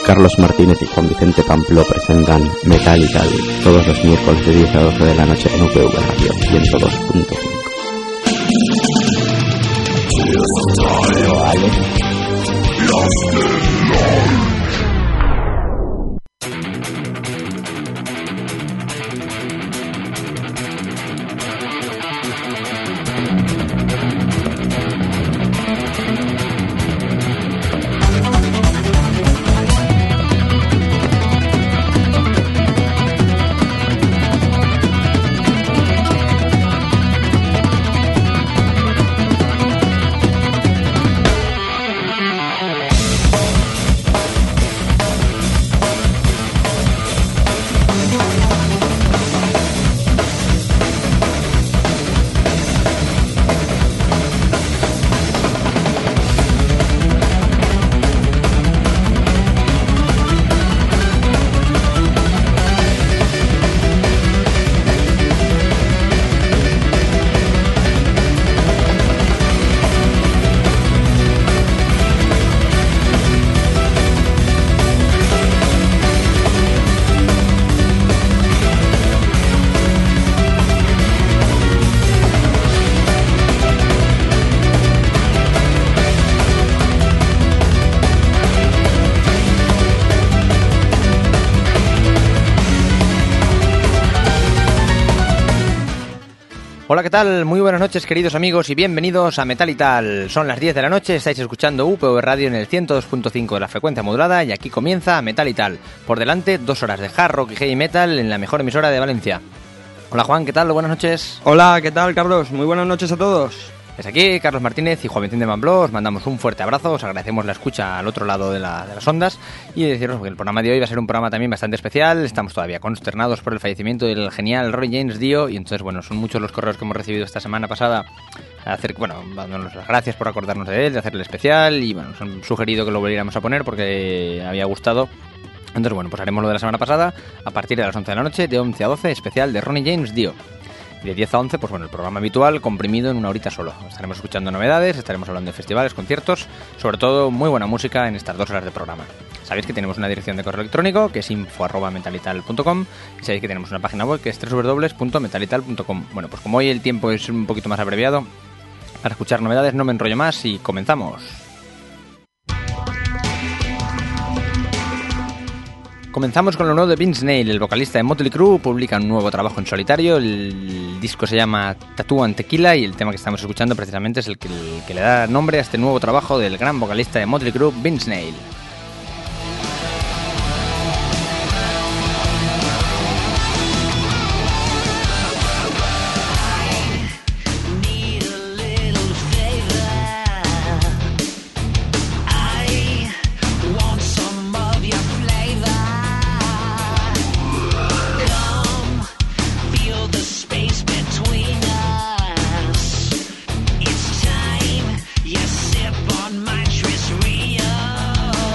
Carlos Martínez y Juan Vicente Pampló presentan Metal y Tal, todos los miércoles de 10 a 12 de la noche en UPV Radio 102.5. Hola, ¿qué tal? Muy buenas noches, queridos amigos, y bienvenidos a Metal y Tal. Son las 10 de la noche, estáis escuchando UPV Radio en el 102.5 de la frecuencia modulada y aquí comienza Metal y Tal. Por delante, 2 horas de hard rock y heavy metal en la mejor emisora de Valencia. Hola, Juan, ¿qué tal? Buenas noches. Hola, ¿qué tal, Carlos? Muy buenas noches a todos. Desde aquí, Carlos Martínez y Juan Vicente Pampló, os mandamos un fuerte abrazo, os agradecemos la escucha al otro lado de las ondas y deciros que el programa de hoy va a ser un programa también bastante especial. Estamos todavía consternados por el fallecimiento del genial Ronnie James Dio y entonces, bueno, son muchos los correos que hemos recibido esta semana pasada dándonos las gracias por acordarnos de él, de hacerle especial y, bueno, nos han sugerido que lo volviéramos a poner porque había gustado. Entonces, bueno, pues haremos lo de la semana pasada a partir de las 11 de la noche, de 11 a 12, especial de Ronnie James Dio. De 10 a 11, pues bueno, el programa habitual comprimido en una horita solo. Estaremos escuchando novedades, estaremos hablando de festivales, conciertos, sobre todo muy buena música en estas 2 horas de programa. Sabéis que tenemos una dirección de correo electrónico que es info@metalital.com y sabéis que tenemos una página web que es www.metalital.com. Bueno, pues como hoy el tiempo es un poquito más abreviado, para escuchar novedades no me enrollo más y comenzamos. Comenzamos con lo nuevo de Vince Neil, el vocalista de Motley Crue, publica un nuevo trabajo en solitario, el disco se llama Tattoo and Tequila y el tema que estamos escuchando precisamente es el que le da nombre a este nuevo trabajo del gran vocalista de Motley Crue, Vince Neil. Sip on mattress Rio.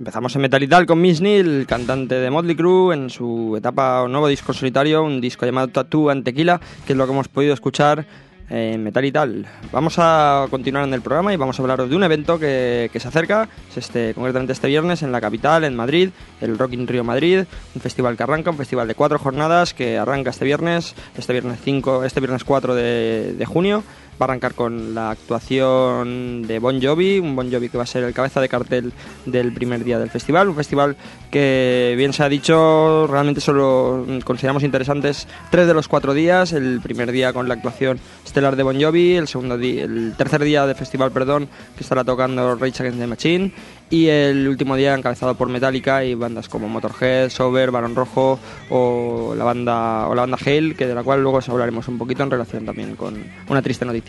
Empezamos en Metal y Tal con Miss Neil, cantante de Motley Crue, en su etapa o nuevo disco solitario, un disco llamado Tattoo and Tequila, que es lo que hemos podido escuchar en Metal y Tal. Vamos a continuar en el programa y vamos a hablaros de un evento que se acerca, concretamente este viernes en la capital, en Madrid, el Rock in Rio Madrid, un festival que arranca, un festival de 4 jornadas que arranca este viernes 4 de junio. Va a arrancar con la actuación de Bon Jovi, un Bon Jovi que va a ser el cabeza de cartel del primer día del festival. Un festival que, bien se ha dicho, realmente solo consideramos interesantes 3 de los 4 días. El primer día con la actuación estelar de Bon Jovi, el tercer día del festival, que estará tocando Rage Against the Machine, y el último día encabezado por Metallica y bandas como Motorhead, Sober, Barón Rojo o la banda Hail, que de la cual luego os hablaremos un poquito en relación también con una triste noticia.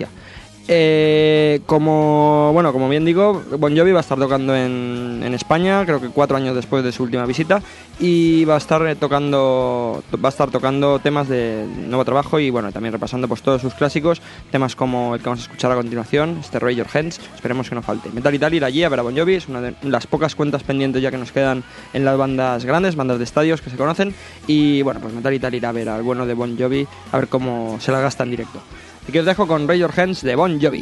Como bien digo, Bon Jovi va a estar tocando en España, creo que 4 años después de su última visita, y va a estar tocando temas de nuevo trabajo y también repasando pues todos sus clásicos, temas como el que vamos a escuchar a continuación, Raise Your Hands. Esperemos que no falte. Metal y Tal, ir allí a ver a Bon Jovi es una de las pocas cuentas pendientes ya que nos quedan en las bandas grandes, bandas de estadios que se conocen, y pues Metal y Tal irá a ver al bueno de Bon Jovi a ver cómo se la gasta en directo. Aquí os dejo con Raise Your Hands de Bon Jovi.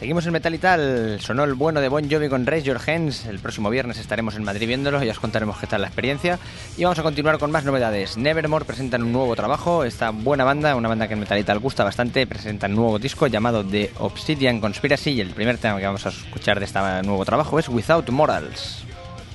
Seguimos en Metal y Tal. Sonó el bueno de Bon Jovi con Raise Your Hands. El próximo viernes estaremos en Madrid viéndolo y os contaremos qué tal la experiencia. Y vamos a continuar con más novedades. Nevermore presentan un nuevo trabajo. Esta buena banda, una banda que en Metal y Tal gusta bastante, presenta un nuevo disco llamado The Obsidian Conspiracy. Y el primer tema que vamos a escuchar de este nuevo trabajo es Without Morals.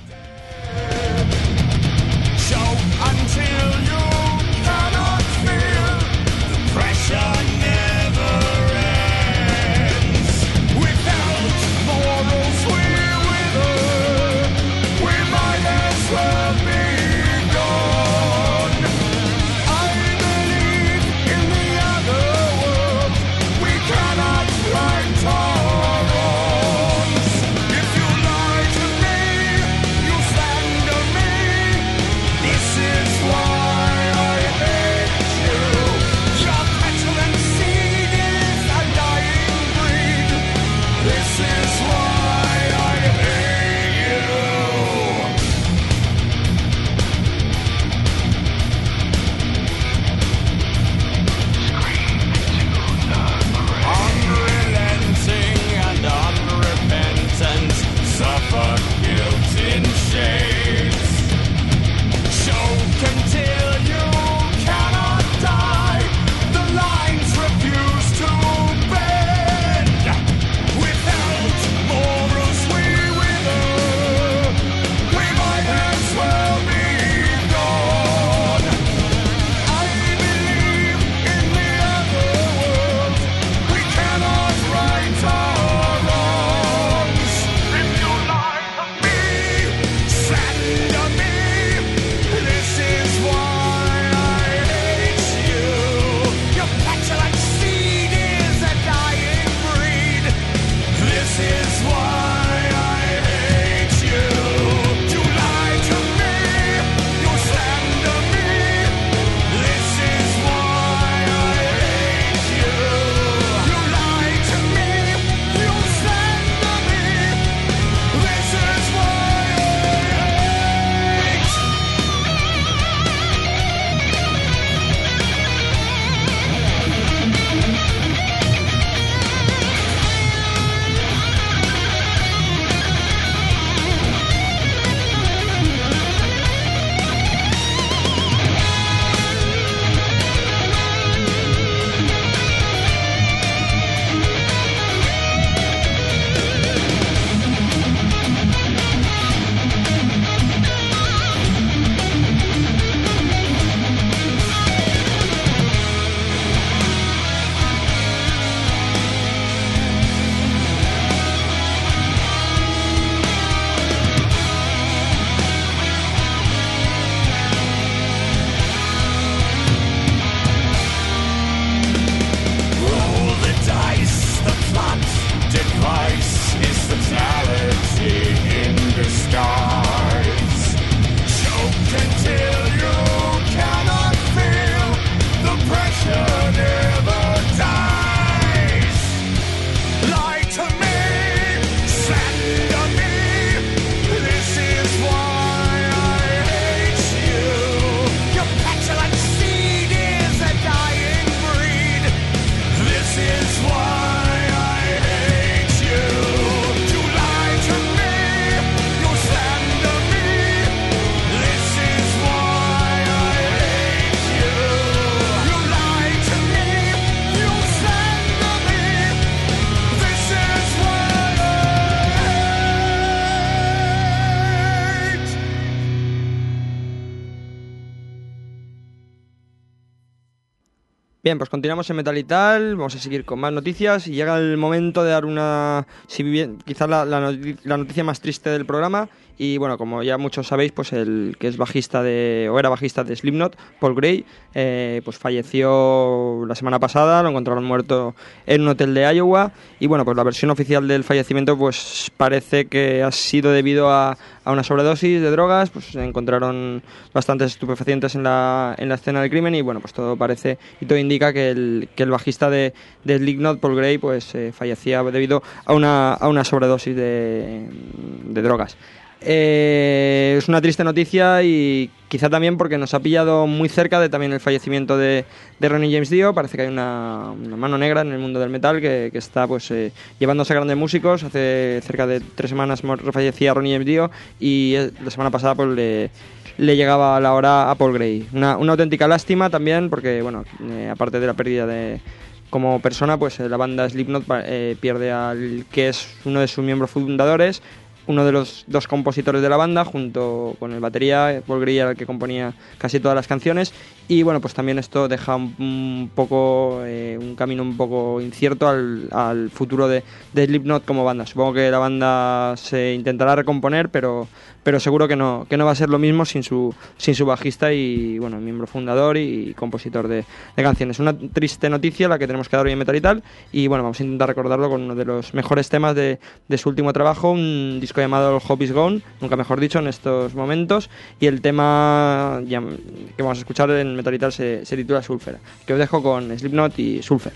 Bien, pues continuamos en Metal y Tal, vamos a seguir con más noticias y llega el momento de dar una, si bien, quizás la noticia más triste del programa. Y bueno, como ya muchos sabéis, pues el que es bajista era bajista de Slipknot, Paul Gray, pues falleció la semana pasada, lo encontraron muerto en un hotel de Iowa. Y bueno, pues la versión oficial del fallecimiento pues parece que ha sido debido a una sobredosis de drogas. Pues se encontraron bastantes estupefacientes en la escena del crimen y bueno, pues todo parece y todo indica que el bajista de Slipknot, Paul Gray, pues fallecía debido a una sobredosis de drogas. Es una triste noticia y quizá también porque nos ha pillado muy cerca de también el fallecimiento de Ronnie James Dio. Parece que hay una mano negra en el mundo del metal que está pues llevándose a grandes músicos. Hace cerca de 3 semanas fallecía Ronnie James Dio y la semana pasada pues le llegaba la hora a Paul Gray. Una auténtica lástima también porque, bueno, aparte de la pérdida como persona, pues la banda Slipknot pierde al que es uno de sus miembros fundadores, uno de los 2 compositores de la banda, junto con el batería, Paul Gray, el que componía casi todas las canciones. Y bueno, pues también esto deja un poco un camino un poco incierto al futuro de Slipknot como banda. Supongo que la banda se intentará recomponer, pero seguro que no va a ser lo mismo sin su bajista y, bueno, miembro fundador y compositor de canciones. Una triste noticia la que tenemos que dar hoy en Metal y Tal, y bueno, vamos a intentar recordarlo con uno de los mejores temas de su último trabajo, un disco llamado El Hope Is Gone, nunca mejor dicho, en estos momentos, y el tema que vamos a escuchar en Metal y Tal se titula Sulfur, que os dejo con Slipknot y Sulfur.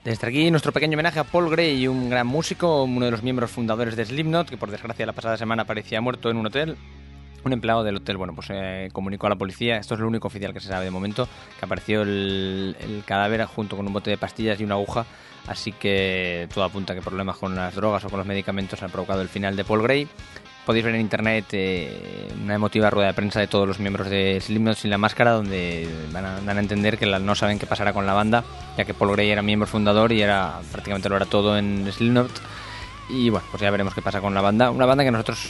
Desde aquí nuestro pequeño homenaje a Paul Gray, un gran músico, uno de los miembros fundadores de Slipknot, que por desgracia la pasada semana aparecía muerto en un hotel. Un empleado del hotel, comunicó a la policía, esto es lo único oficial que se sabe de momento, que apareció el cadáver junto con un bote de pastillas y una aguja, así que todo apunta a que problemas con las drogas o con los medicamentos han provocado el final de Paul Gray. Podéis ver en internet una emotiva rueda de prensa de todos los miembros de Slipknot sin la máscara, donde dan a entender que no saben qué pasará con la banda, ya que Paul Gray era miembro fundador y prácticamente lo era todo en Slipknot. Y bueno, pues ya veremos qué pasa con la banda. Una banda que nosotros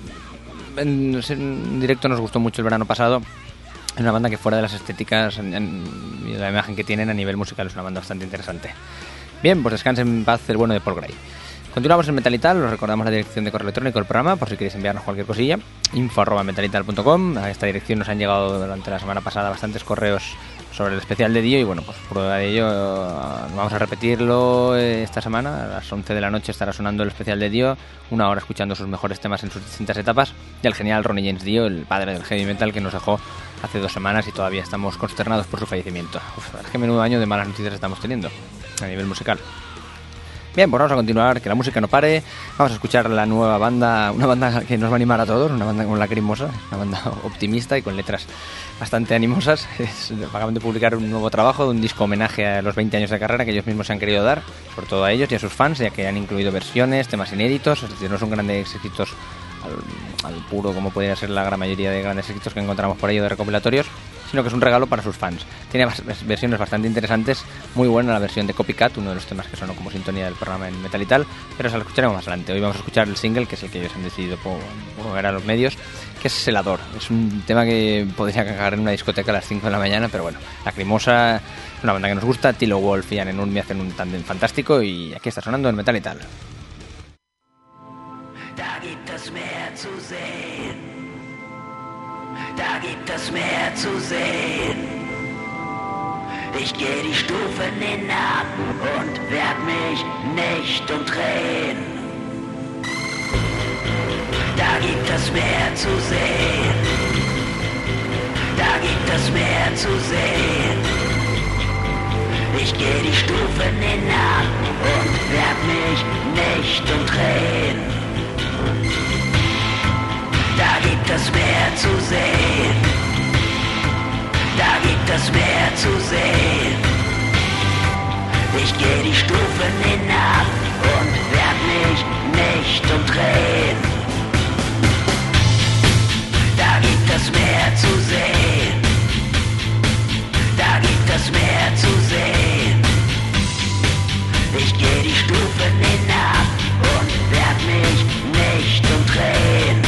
en directo nos gustó mucho el verano pasado. Es una banda que fuera de las estéticas y la imagen que tienen a nivel musical es una banda bastante interesante. Bien, pues descansen en paz el bueno de Paul Gray. Continuamos en Metal y Tal, os recordamos la dirección de correo electrónico del programa por si queréis enviarnos cualquier cosilla, info@metalital.com. A esta dirección nos han llegado durante la semana pasada bastantes correos sobre el especial de Dio y bueno, pues prueba de ello, vamos a repetirlo esta semana. A las 11 de la noche estará sonando el especial de Dio, una hora escuchando sus mejores temas en sus distintas etapas, y el genial Ronnie James Dio, el padre del heavy metal, que nos dejó hace 2 semanas y todavía estamos consternados por su fallecimiento. Es que menudo año de malas noticias estamos teniendo a nivel musical. Bien, pues vamos a continuar, que la música no pare. Vamos a escuchar la nueva banda, una banda que nos va a animar a todos, una banda con lacrimosa, una banda optimista y con letras bastante animosas. Acaban de publicar un nuevo trabajo, un disco homenaje a los 20 años de carrera que ellos mismos se han querido dar, sobre todo a ellos y a sus fans, ya que han incluido versiones, temas inéditos, es decir, no son grandes éxitos al puro como podría ser la gran mayoría de grandes éxitos que encontramos por ahí de recopilatorios, sino que es un regalo para sus fans. Tiene versiones bastante interesantes, muy buena la versión de Copycat, uno de los temas que sonó como sintonía del programa en Metal y Tal, pero se lo escucharemos más adelante. Hoy vamos a escuchar el single, que es el que ellos han decidido poner a los medios, que es Celador. Es un tema que podría cagar en una discoteca a las 5 de la mañana, pero bueno, Lacrimosa, una banda que nos gusta, Tilo Wolf y Anne Nurmi hacen un tándem fantástico y aquí está sonando en Metal y Tal. Da gibt es mehr zu sehen. Da gibt es mehr zu sehen. Ich geh die Stufen hinab und werd mich nicht umdrehen. Da gibt es mehr zu sehen. Da gibt es mehr zu sehen. Ich geh die Stufen hinab und werd mich nicht umdrehen. Da gibt es mehr zu sehen. Da gibt es mehr zu sehen. Ich geh die Stufen hinab und werd mich nicht umdrehen. Da gibt es mehr zu sehen. Da gibt es mehr zu sehen. Ich geh die Stufen hinab und werd mich nicht umdrehen.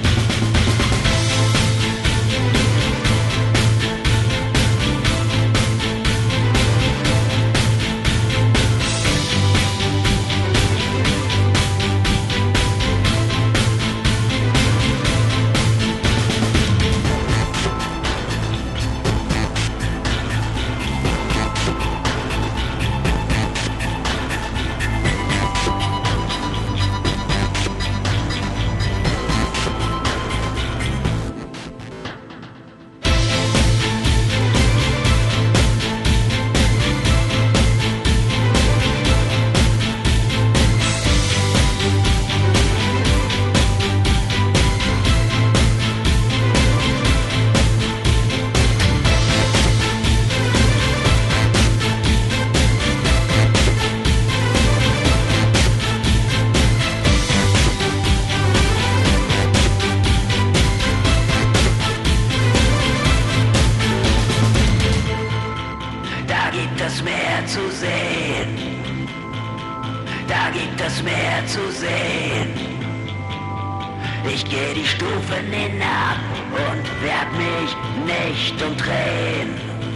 Ich geh die Stufen hinab und werd mich nicht umdrehen.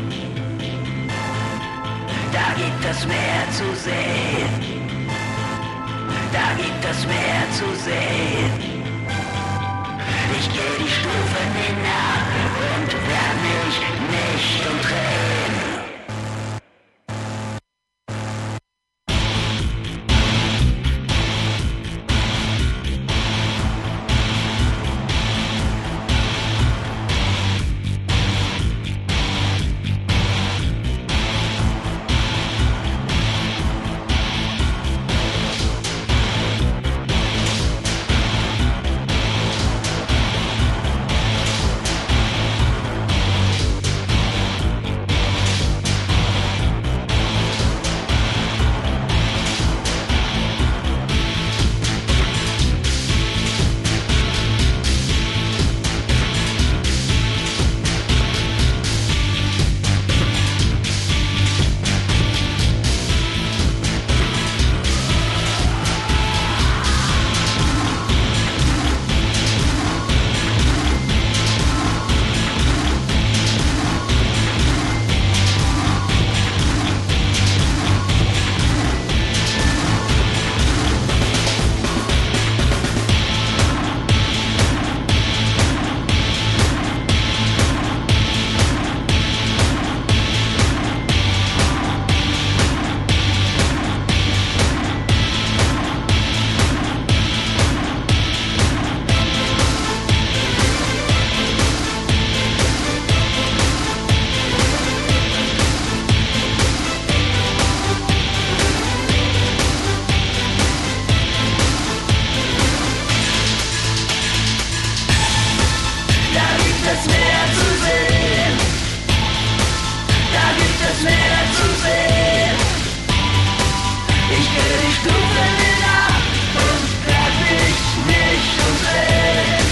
Da gibt es mehr zu sehen. Da gibt es mehr zu sehen. Ich geh die Stufen hinab und werd mich nicht umdrehen. Stufen ab und werd mich nicht umdrehen.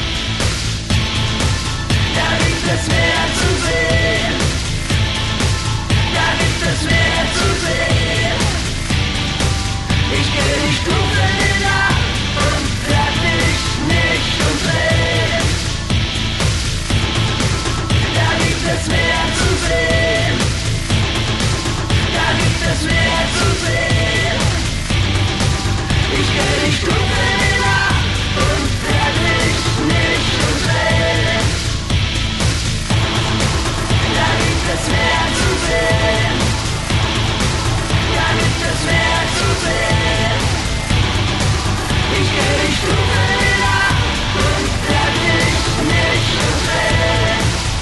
Da gibt es mehr zu sehen. Da gibt es mehr zu sehen. Ich geh die Stufen hinab und werd mich nicht umdrehen. Da gibt es mehr zu sehen. Da gibt es mehr zu sehen. Ich geh die Stufen hinab und werd mich nicht umdrehen. Da gibt es mehr zu sehen. Da gibt es mehr zu sehen. Ich geh die Stufen hinab und werd mich nicht umdrehen.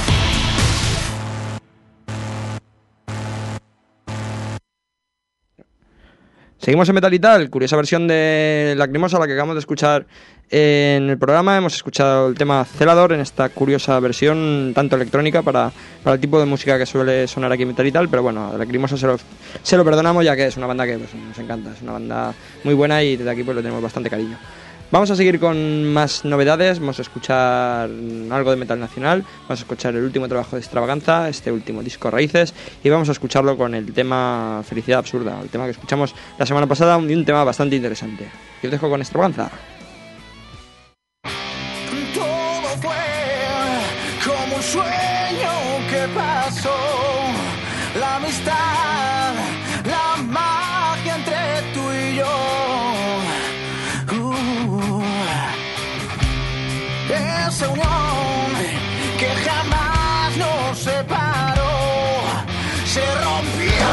Seguimos en Metal y Tal, curiosa versión de Lacrimosa, la que acabamos de escuchar en el programa. Hemos escuchado el tema Celador en esta curiosa versión, tanto electrónica para el tipo de música que suele sonar aquí en Metal y Tal, pero bueno, a Lacrimosa se lo perdonamos, ya que es una banda que pues, nos encanta, es una banda muy buena y desde aquí pues le tenemos bastante cariño. Vamos a seguir con más novedades, vamos a escuchar algo de metal nacional, vamos a escuchar el último trabajo de Extravaganza, este último disco Raíces, y vamos a escucharlo con el tema Felicidad Absurda, el tema que escuchamos la semana pasada, y un tema bastante interesante. Yo os dejo con Extravaganza. Todo fue como un sueño que pasó, la amistad, la magia entre tú y yo. Esa unión que jamás nos separó se rompió.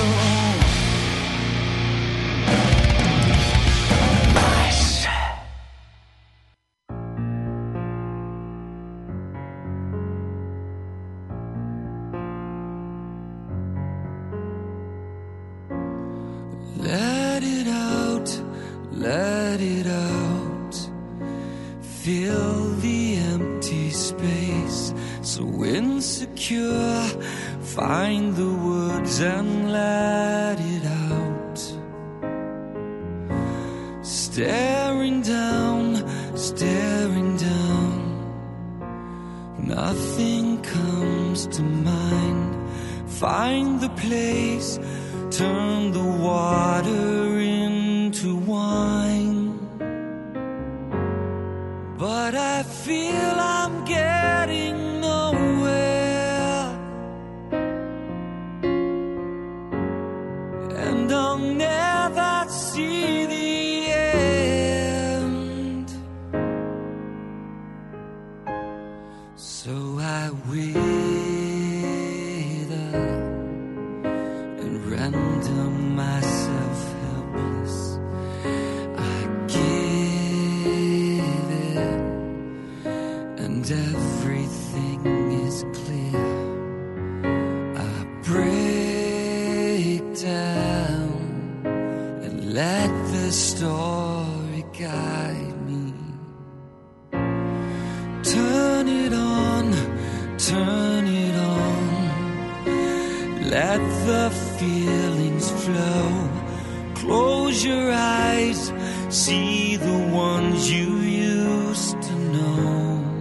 Let it out, let it out. Fill the empty space. So insecure, find the words and let it out. Staring down, nothing comes to mind. Find the place, turn the water into wine. But I feel I'm getting nowhere, and I'll never see the end. So I wither and render myself helpless. I give it, and everything is clear. I break down and let the story guide me. Turn it on, turn it on. Let the feelings flow. Close your eyes, see the ones you used to know.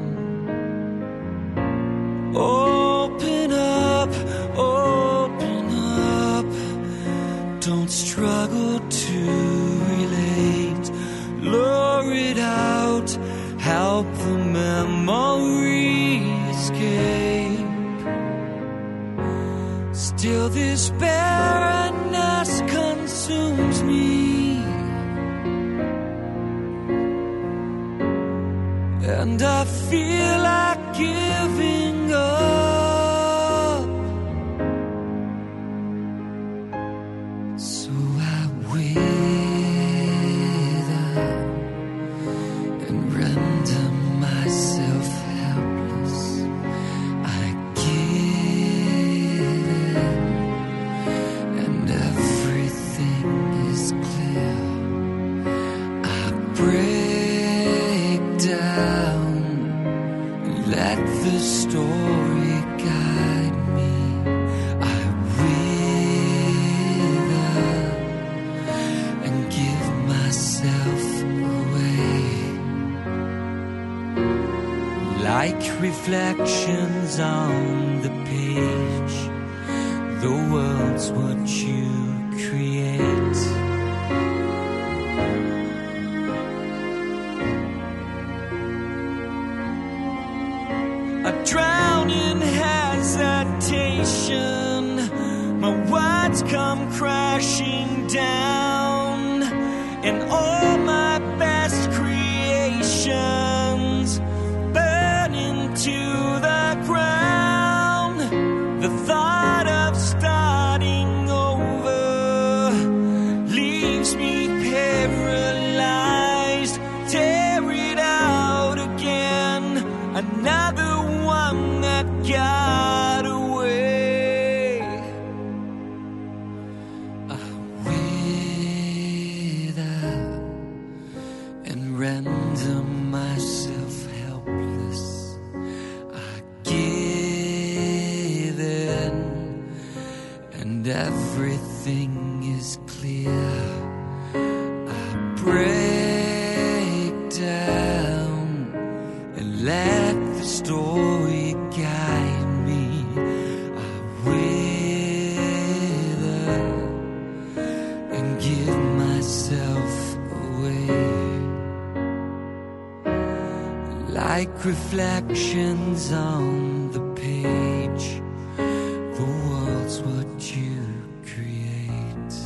Open up, open up. Don't struggle to relate. Lure it out, help the memory escape. Still this barrenness consumes me, and I feel like giving up. So I wither and render myself helpless. I give in, and everything is clear. I break down, let the story guide me. I wither and give myself away. Like reflections on the page, the world's what you create. I drown in hesitation, my words come crashing down, and all my best creations burn into the ground. The thought of starting over leaves me paralyzed. Tear it out again, another one that got away. I wither and render myself helpless. I give in, and everything is clear. I break down and let the story guide me. I wither and give myself away. Like reflections on the page, the world's what you create.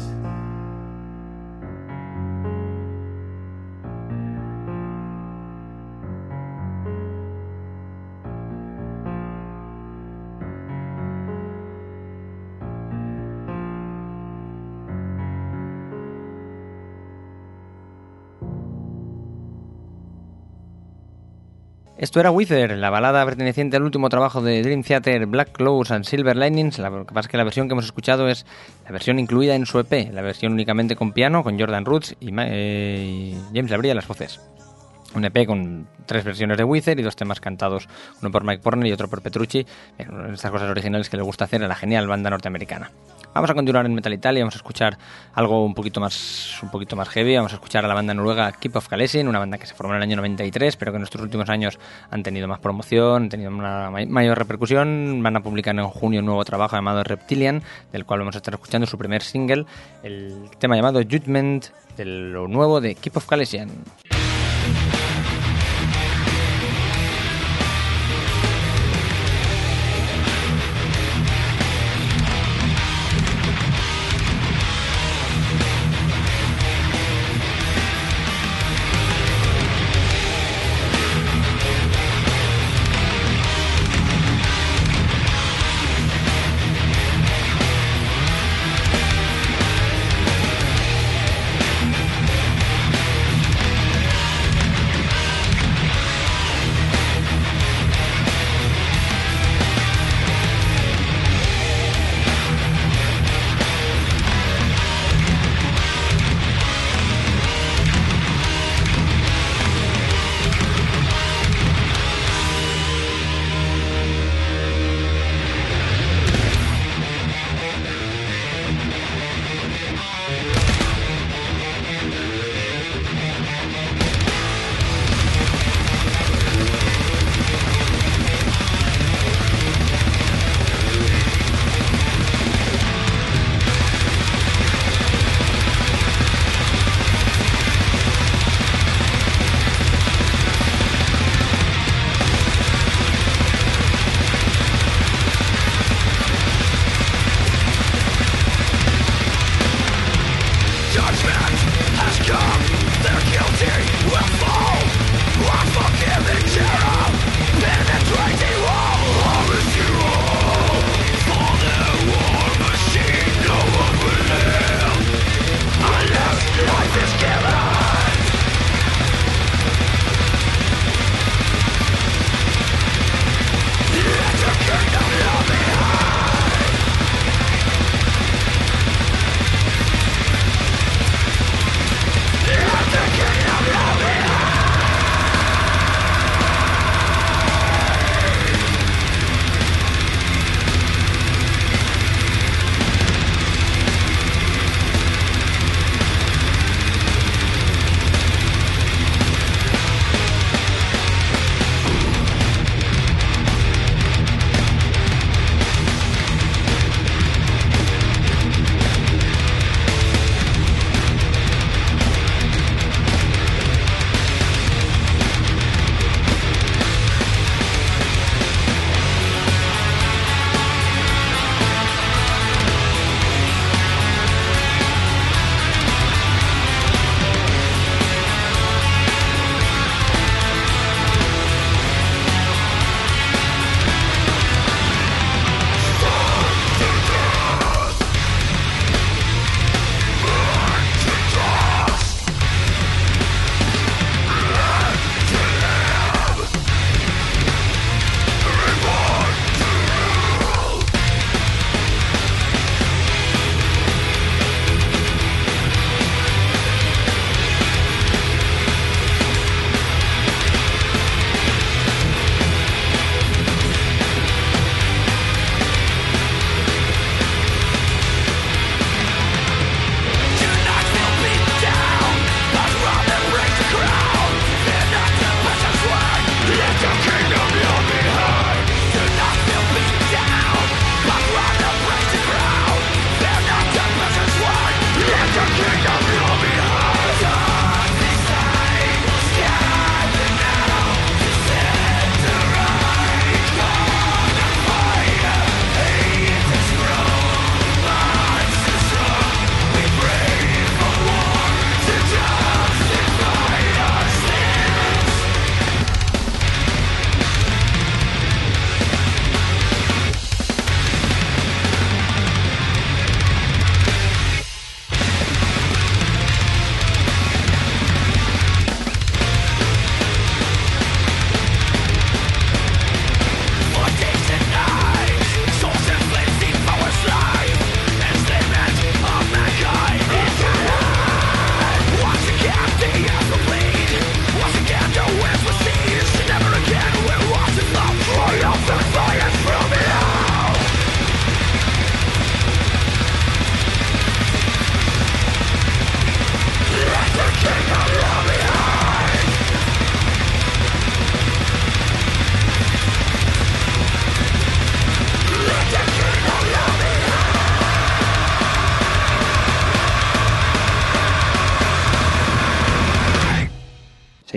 Esto era Wither, la balada perteneciente al último trabajo de Dream Theater, Black Clouds and Silver Linings. Lo que pasa es que la versión que hemos escuchado es la versión incluida en su EP, la versión únicamente con piano, con Jordan Roots y James Labrie a las voces. Un EP con 3 versiones de Wither y 2 temas cantados, uno por Mike Portnoy y otro por Petrucci. Estas cosas originales que le gusta hacer a la genial banda norteamericana. Vamos a continuar en Metal Italia, vamos a escuchar algo un poquito más heavy. Vamos a escuchar a la banda noruega Keep of Kalessin, una banda que se formó en el año 93, pero que en estos últimos años han tenido más promoción, han tenido una mayor repercusión. Van a publicar en junio un nuevo trabajo llamado Reptilian, del cual vamos a estar escuchando su primer single, el tema llamado Judgment, de lo nuevo de Keep of Kalessin.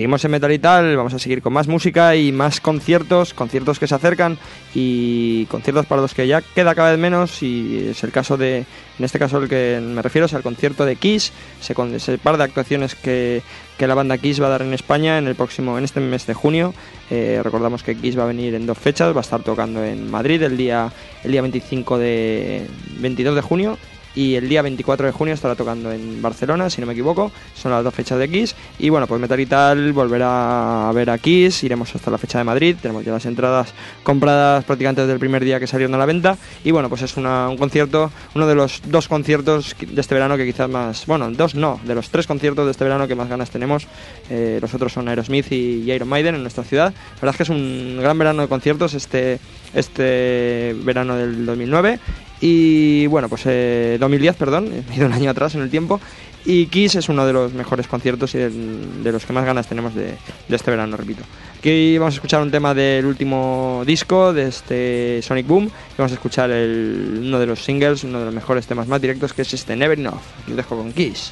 Seguimos en Metal y Tal, vamos a seguir con más música y más conciertos que se acercan y conciertos para los que ya queda cada vez menos, y es el caso de, en este caso el que me refiero es al concierto de Kiss, ese par de actuaciones que la banda Kiss va a dar en España en este mes de junio. Recordamos que Kiss va a venir en 2 fechas, va a estar tocando en Madrid el día 22 de junio, y el día 24 de junio estará tocando en Barcelona, si no me equivoco. Son las 2 fechas de Kiss. Y bueno, pues Metal y Tal volverá a ver a Kiss. Iremos hasta la fecha de Madrid. Tenemos ya las entradas compradas prácticamente desde el primer día que salieron a la venta. Y bueno, pues es un concierto, uno de los 2 conciertos de este verano que quizás más... Bueno, 2 no, de los 3 conciertos de este verano que más ganas tenemos. Los otros son Aerosmith y Iron Maiden en nuestra ciudad. La verdad es que es un gran verano de conciertos este verano del 2009. Y bueno, pues 2010, perdón, he ido un año atrás en el tiempo. Y Kiss es uno de los mejores conciertos y de los que más ganas tenemos de este verano, repito. Aquí vamos a escuchar un tema del último disco de este Sonic Boom. Y vamos a escuchar uno de los singles, uno de los mejores temas más directos, que es este Never Enough. Aquí os dejo con Kiss.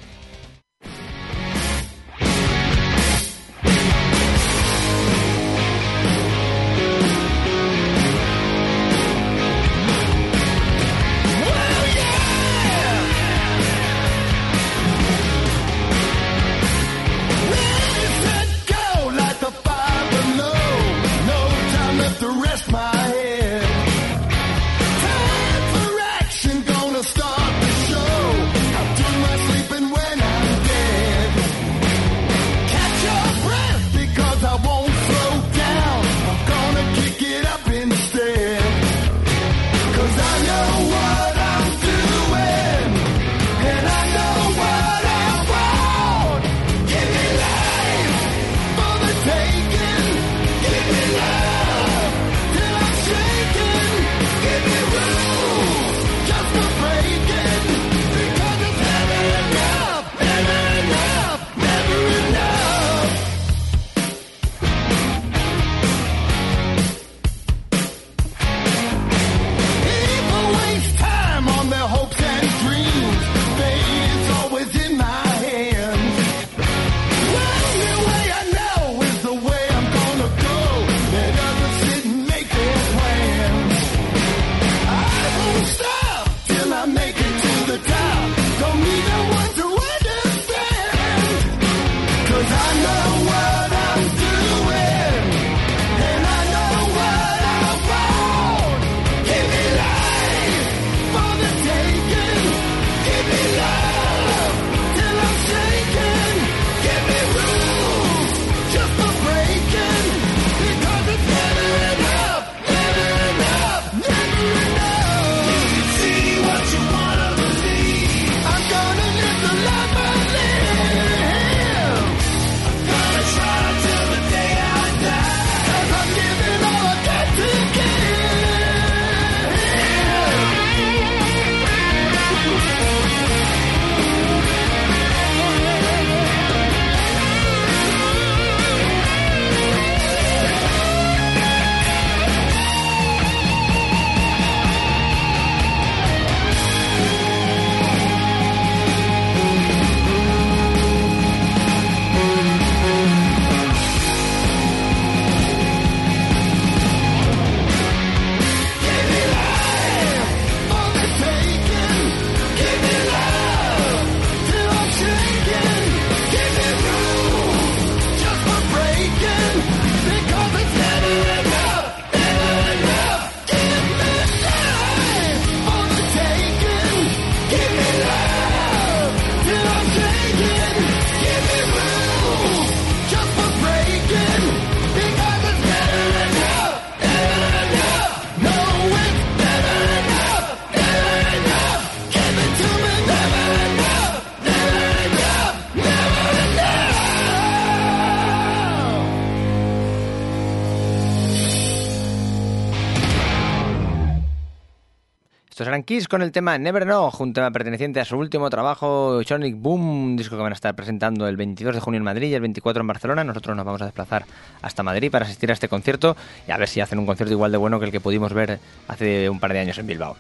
Estos eran Kiss con el tema Never Know, un tema perteneciente a su último trabajo, Sonic Boom, un disco que van a estar presentando el 22 de junio en Madrid y el 24 en Barcelona. Nosotros nos vamos a desplazar hasta Madrid para asistir a este concierto y a ver si hacen un concierto igual de bueno que el que pudimos ver hace un par de años en Bilbao.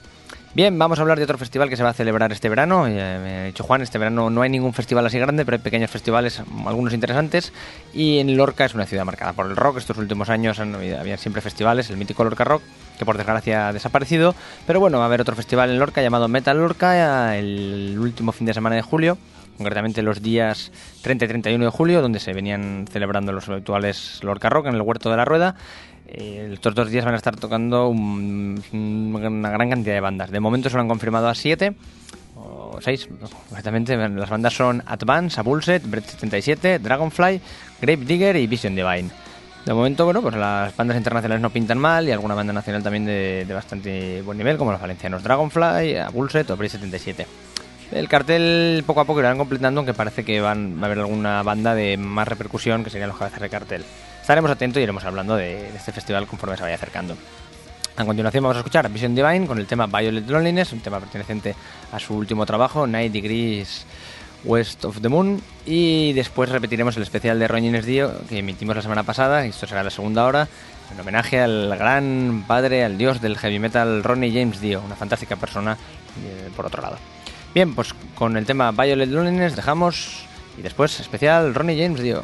Bien, vamos a hablar de otro festival que se va a celebrar este verano. Me ha dicho Juan, este verano no hay ningún festival así grande, pero hay pequeños festivales, algunos interesantes. Y en Lorca es una ciudad marcada por el rock. Estos últimos años había siempre festivales, el mítico Lorca Rock, que por desgracia ha desaparecido. Pero bueno, va a haber otro festival en Lorca llamado Metal Lorca el último fin de semana de julio, concretamente los días 30 y 31 de julio, donde se venían celebrando los habituales Lorca Rock en el Huerto de la Rueda. Estos 2 días van a estar tocando una gran cantidad de bandas. De momento se lo han confirmado a 7 o 6, concretamente. Las bandas son Advance, Abulset, Bread 77, Dragonfly, Grave Digger y Vision Divine. De momento, bueno, pues las bandas internacionales no pintan mal, y alguna banda nacional también de bastante buen nivel, como los valencianos Dragonfly, Abulset o Bread 77. El cartel poco a poco lo van completando, aunque parece que va a haber alguna banda de más repercusión, que serían los cabezas de cartel. Estaremos atentos y iremos hablando de este festival conforme se vaya acercando. A continuación vamos a escuchar a Vision Divine con el tema Violet Loneliness, un tema perteneciente a su último trabajo, 9 Degrees West of the Moon, y después repetiremos el especial de Ronnie James Dio que emitimos la semana pasada, y esto será la segunda hora, en homenaje al gran padre, al dios del heavy metal, Ronnie James Dio, una fantástica persona por otro lado. Bien, pues con el tema Violet Loneliness dejamos, y después especial Ronnie James Dio.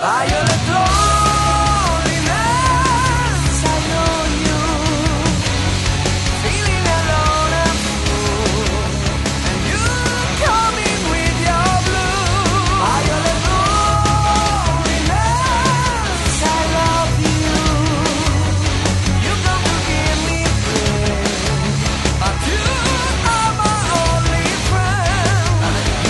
Violet loneliness, I know you. Feeling alone and blue, and you coming with your blue. Violet loneliness, I love you. You come to give me praise, but you are my only friend.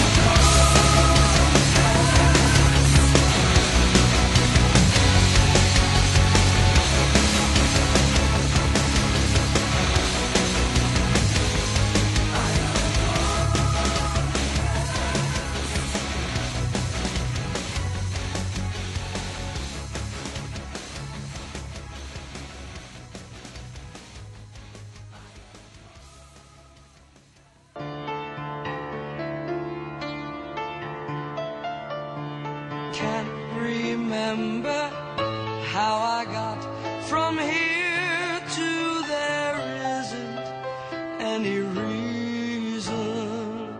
Can't remember how I got from here to there isn't any reason.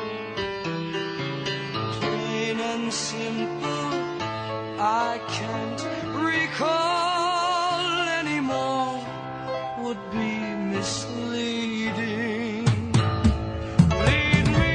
Plain and simple, I can't recall anymore, would be misleading. Lead me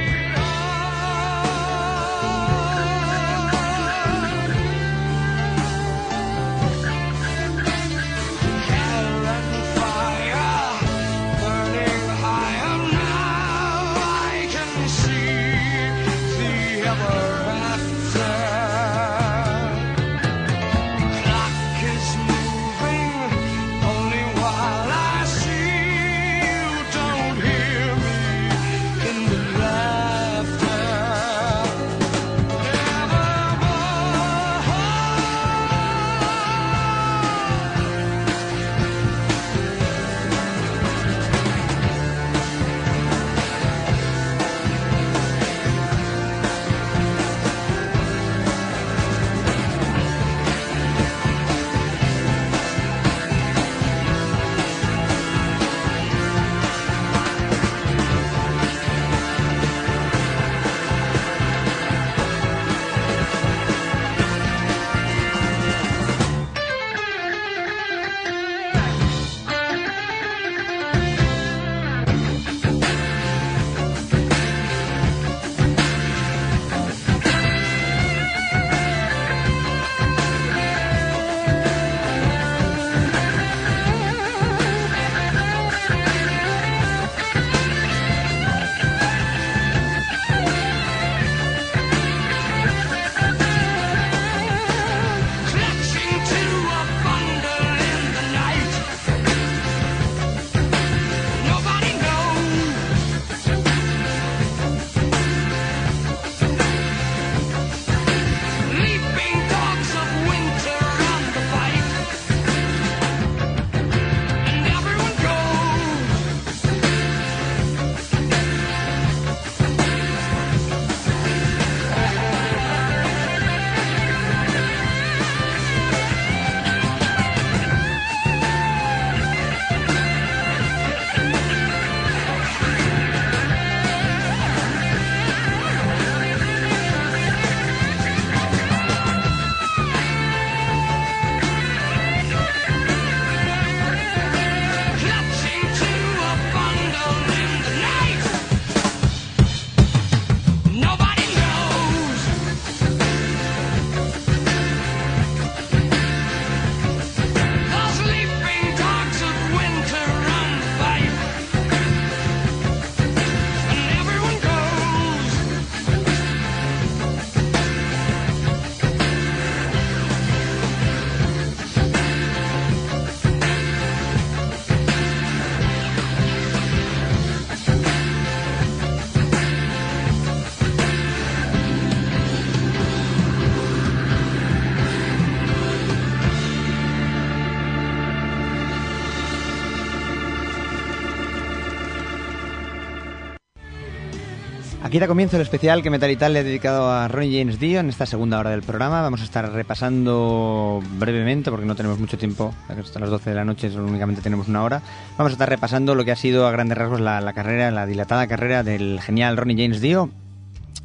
Aquí da comienzo el especial que Metal Italia le ha dedicado a Ronnie James Dio en esta segunda hora del programa. Vamos a estar repasando brevemente, porque no tenemos mucho tiempo, hasta las 12 de la noche solo únicamente tenemos una hora. Vamos a estar repasando lo que ha sido a grandes rasgos la carrera, la dilatada carrera del genial Ronnie James Dio,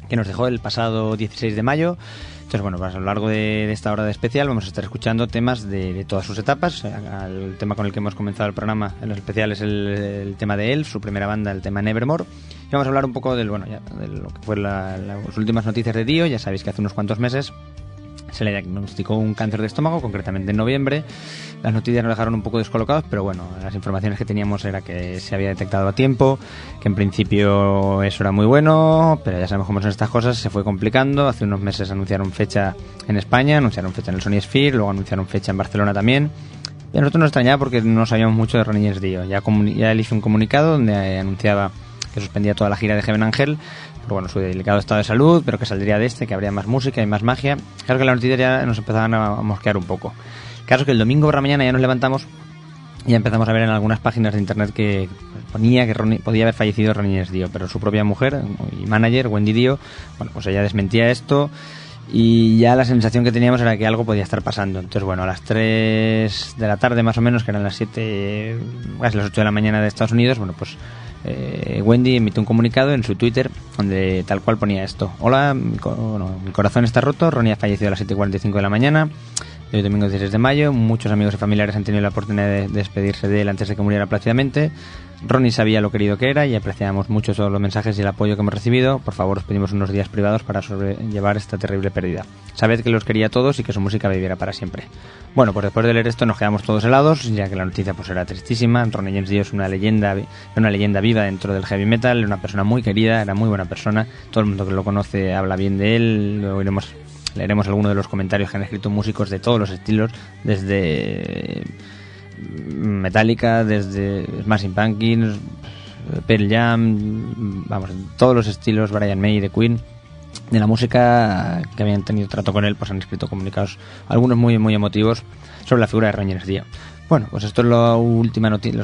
que nos dejó el pasado 16 de mayo. Entonces, bueno, pues a lo largo de esta hora de especial vamos a estar escuchando temas de todas sus etapas. El tema con el que hemos comenzado el programa en los especiales es el tema de Elf, su primera banda, el tema Nevermore. Y vamos a hablar un poco de lo que fue las últimas noticias de Dio. Ya sabéis que hace unos cuantos meses se le diagnosticó un cáncer de estómago, concretamente en noviembre. Las noticias nos dejaron un poco descolocados, pero bueno, las informaciones que teníamos era que se había detectado a tiempo, que en principio eso era muy bueno, pero ya sabemos cómo son estas cosas, se fue complicando. Hace unos meses anunciaron fecha en España, anunciaron fecha en el Sony Sphere, luego anunciaron fecha en Barcelona también. Y a nosotros nos extrañaba porque no sabíamos mucho de Ronnie James Dio. Ya él hizo un comunicado donde anunciaba que suspendía toda la gira de Heaven Angel, por bueno, su delicado estado de salud, pero que saldría de que habría más música y más magia. Claro que las noticias ya nos empezaban a mosquear un poco. El caso es que el domingo por la mañana ya nos levantamos y ya empezamos a ver en algunas páginas de internet que ponía que podía haber fallecido Ronnie James Dio, pero su propia mujer y manager, Wendy Dio, bueno, pues ella desmentía esto y ya la sensación que teníamos era que algo podía estar pasando. Entonces, bueno, a las 3 de la tarde más o menos, que eran las 7, casi las 8 de la mañana de Estados Unidos, bueno, pues Wendy emitió un comunicado en su Twitter donde tal cual ponía esto: hola, mi corazón está roto, Ronnie ha fallecido a las 7:45 de la mañana del domingo 16 de mayo. Muchos amigos y familiares han tenido la oportunidad de despedirse de él antes de que muriera plácidamente. Ronnie sabía lo querido que era y apreciamos mucho todos los mensajes y el apoyo que hemos recibido. Por favor, os pedimos unos días privados para sobrellevar esta terrible pérdida. Sabed que los quería a todos y que su música viviera para siempre. Bueno, pues después de leer esto nos quedamos todos helados, ya que la noticia pues era tristísima. Ronnie James Dio es una leyenda viva dentro del heavy metal, una persona muy querida, era muy buena persona. Todo el mundo que lo conoce habla bien de él. Luego leeremos algunos de los comentarios que han escrito músicos de todos los estilos, desde Metallica, desde Smashing Pumpkins, Pearl Jam, vamos, todos los estilos, Brian May, The Queen, de la música que habían tenido trato con él, pues han escrito comunicados, algunos muy muy emotivos, sobre la figura de Ronnie James Dio. Bueno, pues esto es la última noticia,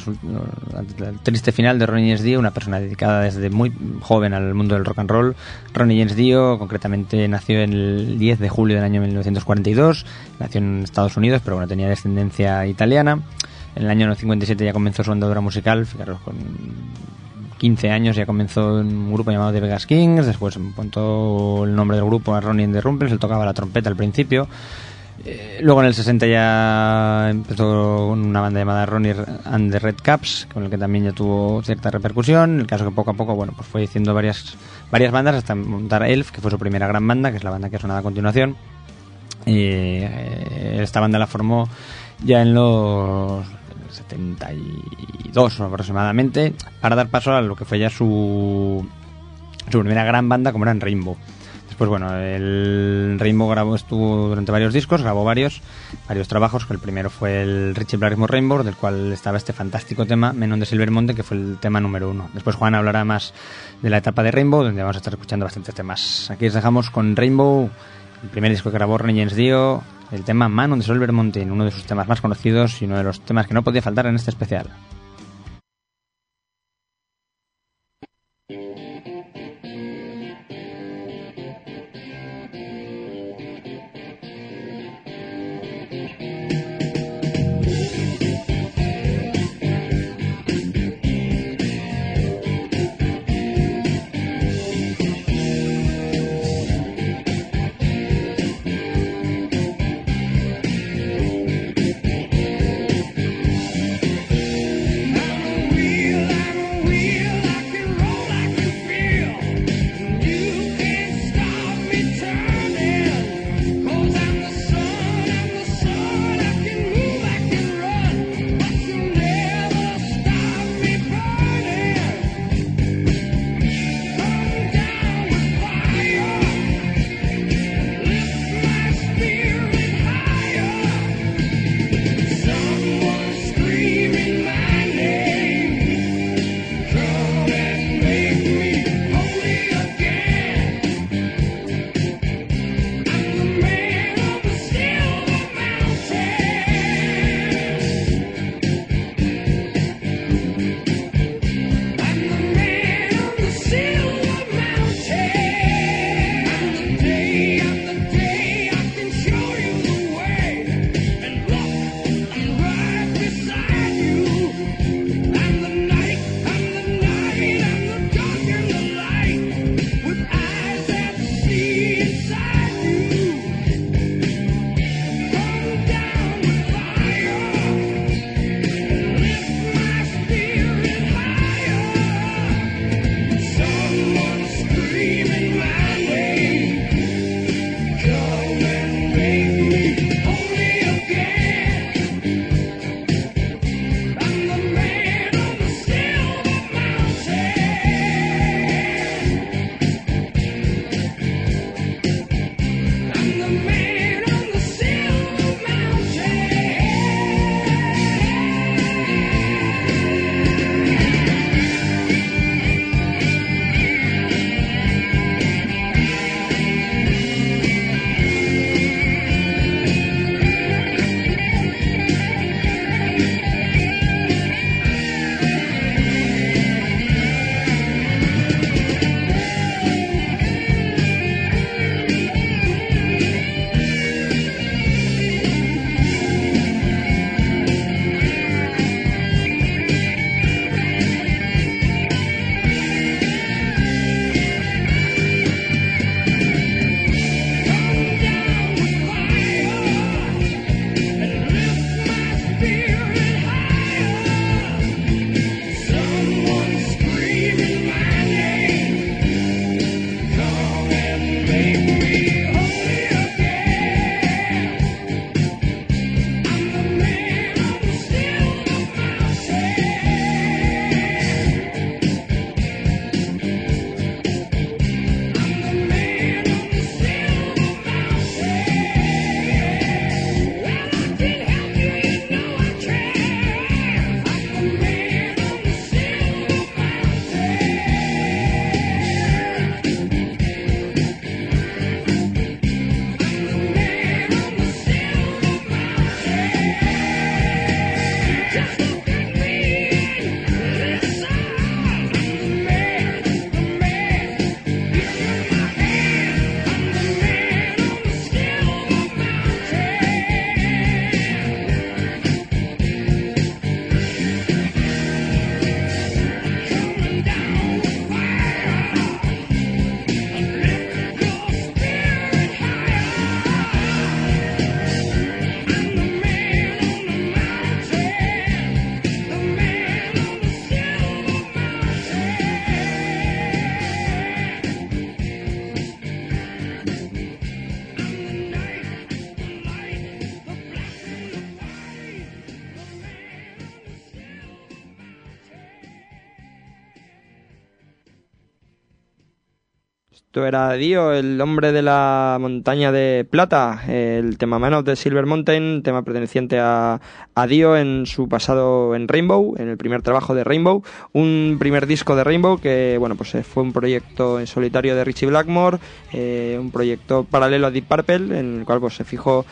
el triste final de Ronnie James Dio, una persona dedicada desde muy joven al mundo del rock and roll. Ronnie James Dio concretamente nació el 10 de julio del año 1942, nació en Estados Unidos, pero bueno, tenía descendencia italiana. En el año 57 ya comenzó su andadura musical, fijaros, con 15 años ya comenzó en un grupo llamado The Vegas Kings, después apuntó el nombre del grupo a Ronnie and the Rumpels, él tocaba la trompeta al principio. Luego en el 60 ya empezó con una banda llamada Ronnie and the Red Caps, con el que también ya tuvo cierta repercusión. El caso que poco a poco, bueno, pues fue haciendo varias bandas hasta montar Elf, que fue su primera gran banda, que es la banda que ha sonado a continuación. Esta banda la formó ya en los 72 aproximadamente, para dar paso a lo que fue ya su primera gran banda, como era en Rainbow. Después, bueno, el Rainbow estuvo durante varios discos, grabó varios trabajos. El primero fue el Richie Blackmore Rainbow, del cual estaba este fantástico tema, Men on the Silver Mountain, que fue el tema número 1. Después Juan hablará más de la etapa de Rainbow, donde vamos a estar escuchando bastantes temas. Aquí os dejamos con Rainbow, el primer disco que grabó Ronnie James Dio, el tema Man on the Silver Mountain, uno de sus temas más conocidos y uno de los temas que no podía faltar en este especial. I can roll like a Esto era Dio, el hombre de la montaña de plata, el tema Man of the Silver Mountain, tema perteneciente a Dio en su pasado en Rainbow, en el primer trabajo de Rainbow, un primer disco de Rainbow que bueno, pues fue un proyecto en solitario de Ritchie Blackmore, un proyecto paralelo a Deep Purple, en el cual pues se fijó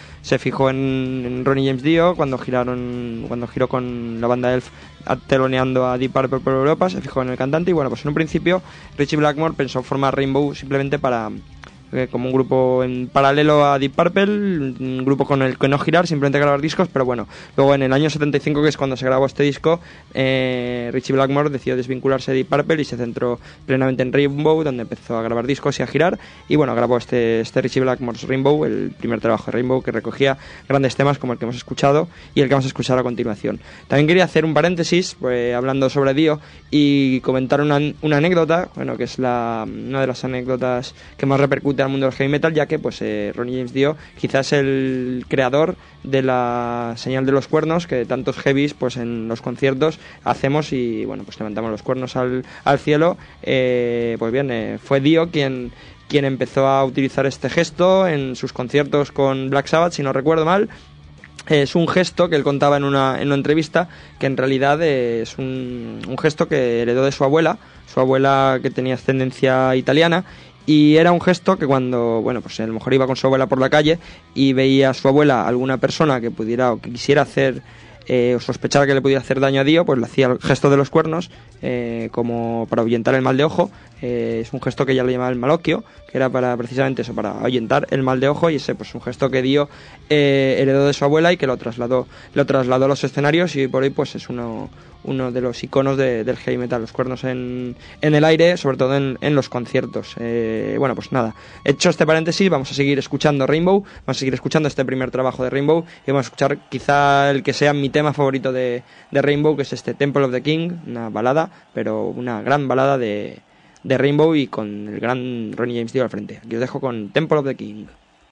en Ronnie James Dio cuando giró con la banda Elf teloneando a Deep Purple por Europa, se fijó en el cantante y bueno, pues en un principio Ritchie Blackmore pensó formar Rainbow simplemente para como un grupo en paralelo a Deep Purple, un grupo con el que no girar, simplemente grabar discos, pero bueno, luego en el año 75, que es cuando se grabó este disco, Ritchie Blackmore decidió desvincularse de Deep Purple y se centró plenamente en Rainbow, donde empezó a grabar discos y a girar, y bueno, grabó este Ritchie Blackmore's Rainbow, el primer trabajo de Rainbow, que recogía grandes temas como el que hemos escuchado y el que vamos a escuchar a continuación. También quería hacer un paréntesis, pues, hablando sobre Dio, y comentar una anécdota, bueno, que es una de las anécdotas que más repercute al mundo del heavy metal, ya que pues Ronnie James Dio quizás el creador de la señal de los cuernos que tantos heavies pues en los conciertos hacemos y bueno, pues levantamos los cuernos al cielo. Pues bien, fue Dio quien empezó a utilizar este gesto en sus conciertos con Black Sabbath, si no recuerdo mal. Es un gesto que él contaba en una entrevista, que en realidad es un gesto que heredó de su abuela que tenía ascendencia italiana, y era un gesto que cuando, bueno, pues a lo mejor iba con su abuela por la calle y veía a su abuela alguna persona que pudiera o que quisiera hacer o sospechara que le pudiera hacer daño a Dio, pues le hacía el gesto de los cuernos como para ahuyentar el mal de ojo. Es un gesto que ella lo llamaba el malocchio, que era para precisamente eso, para ahuyentar el mal de ojo, y ese pues un gesto que Dio heredó de su abuela y que lo trasladó a los escenarios, y por ahí pues es uno de los iconos del heavy metal, los cuernos en el aire, sobre todo en los conciertos. Bueno, pues nada, hecho este paréntesis, vamos a seguir escuchando Rainbow, vamos a seguir escuchando este primer trabajo de Rainbow, y vamos a escuchar quizá el que sea mi tema favorito de Rainbow, que es este Temple of the King, una balada, pero una gran balada de Rainbow y con el gran Ronnie James Dio al frente. Aquí os dejo con Temple of the King.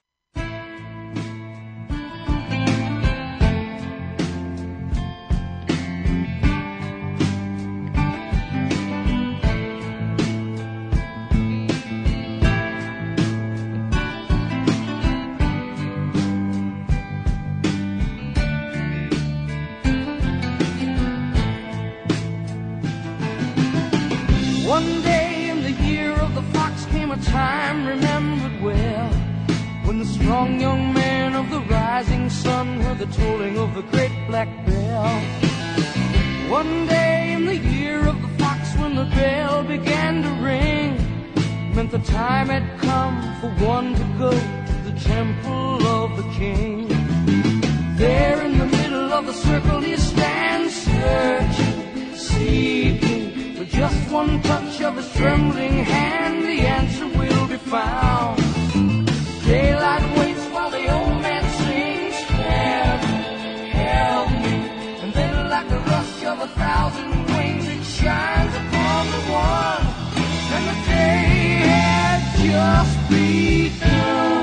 One day in the year of the fox came a time remembered well, when the strong young man of the rising sun heard the tolling of the great black bell. One day in the year of the fox, when the bell began to ring, meant the time had come for one to go to the temple of the king. There in the middle of the circle he stands, searching, seeking, with just one touch of his trembling hand, the answer will be found. Daylight waits while the old man sings, help me, help me. And then like the rush of 1,000 wings, it shines upon the one, and the day had just begun.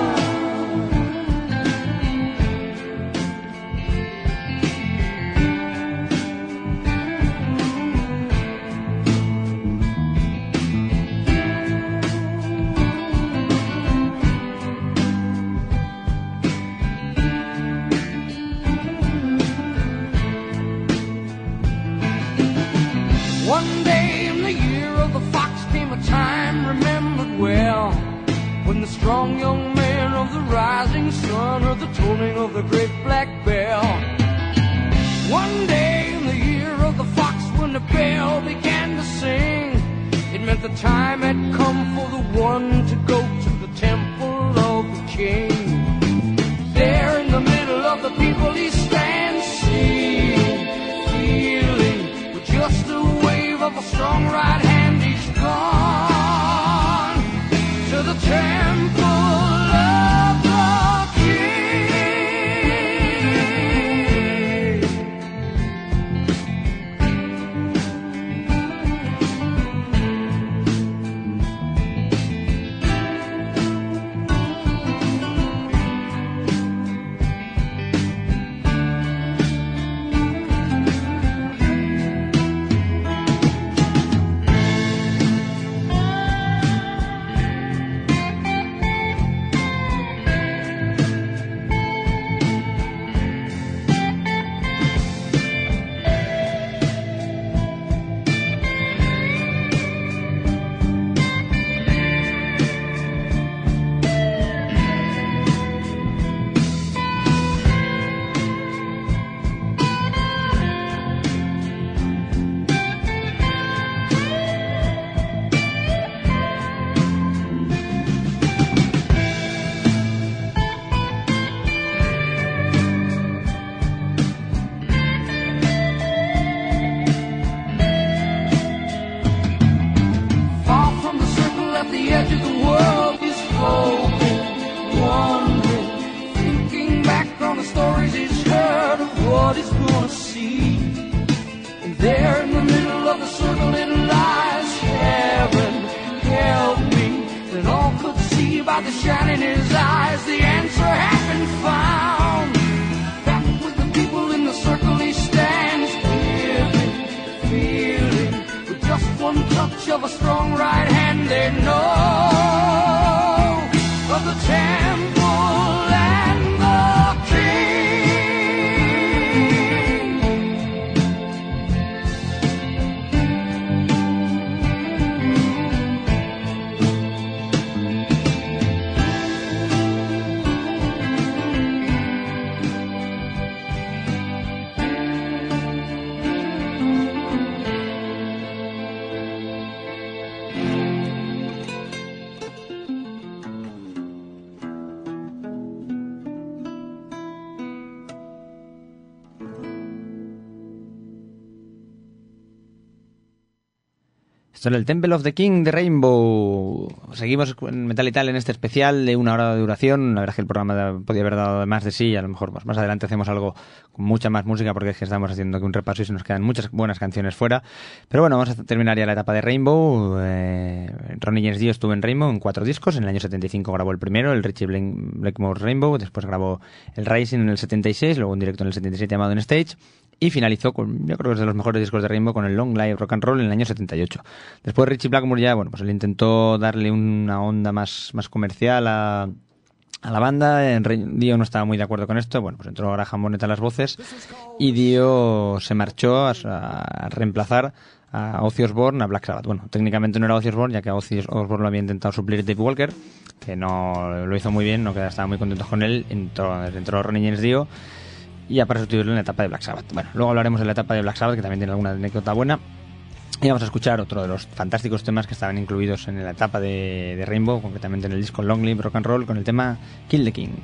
One day in the year of the fox came a time remembered well, when the strong young man of the rising sun heard the tolling of the great black bell. One day in the year of the fox, when the bell began to sing, it meant the time had come for the one to go to the temple of the king. There in the middle of the people he stands, seeing, feeling, with just a wave of a strong right hand, he's gone to the temple of the king. at the edge of the world, he's hoping, wondering, thinking back on the stories he's heard of what he's gonna see. And there in the middle of the circle it lies, heaven, help me. Then all could see by the shine in his eyes, the answer had been found. Back with the people in the circle he stands, giving, feeling, with just one touch of a strong right hand they know of the temple and the king. Esto era el Temple of the King de Rainbow. Seguimos en Metal y Tal en este especial de 1 hora de duración. La verdad es que el programa podía haber dado más de sí. A lo mejor pues, más adelante hacemos algo con mucha más música porque es que estamos haciendo un repaso y se nos quedan muchas buenas canciones fuera. Pero bueno, vamos a terminar ya la etapa de Rainbow. Ronnie James Dio estuvo en Rainbow en 4 discos. En el año 75 grabó el primero, el Richie Blackmore Rainbow. Después grabó el Rising en el 76, luego un directo en el 77 llamado On Stage. Y finalizó con, yo creo que es de los mejores discos de Rainbow, con el Long Live Rock and Roll en el año 78. Después Richie Blackmore ya, bueno, pues él intentó darle una onda más comercial a la banda. Dio no estaba muy de acuerdo con esto. Bueno, pues entró Graham Bonnet a las voces y Dio se marchó a reemplazar a Ozzy Osbourne, a Black Sabbath. Bueno, técnicamente no era Ozzy Osbourne, ya que a Ozzy Osbourne lo había intentado suplir Dave Walker, que no lo hizo muy bien, no estaban muy contentos con él. Entró Ronnie James Dio y ya para sustituirlo en la etapa de Black Sabbath. Bueno, luego hablaremos de la etapa de Black Sabbath, que también tiene alguna anécdota buena. Y vamos a escuchar otro de los fantásticos temas que estaban incluidos en la etapa de Rainbow, concretamente en el disco Long Live Rock and Roll, con el tema Kill the King.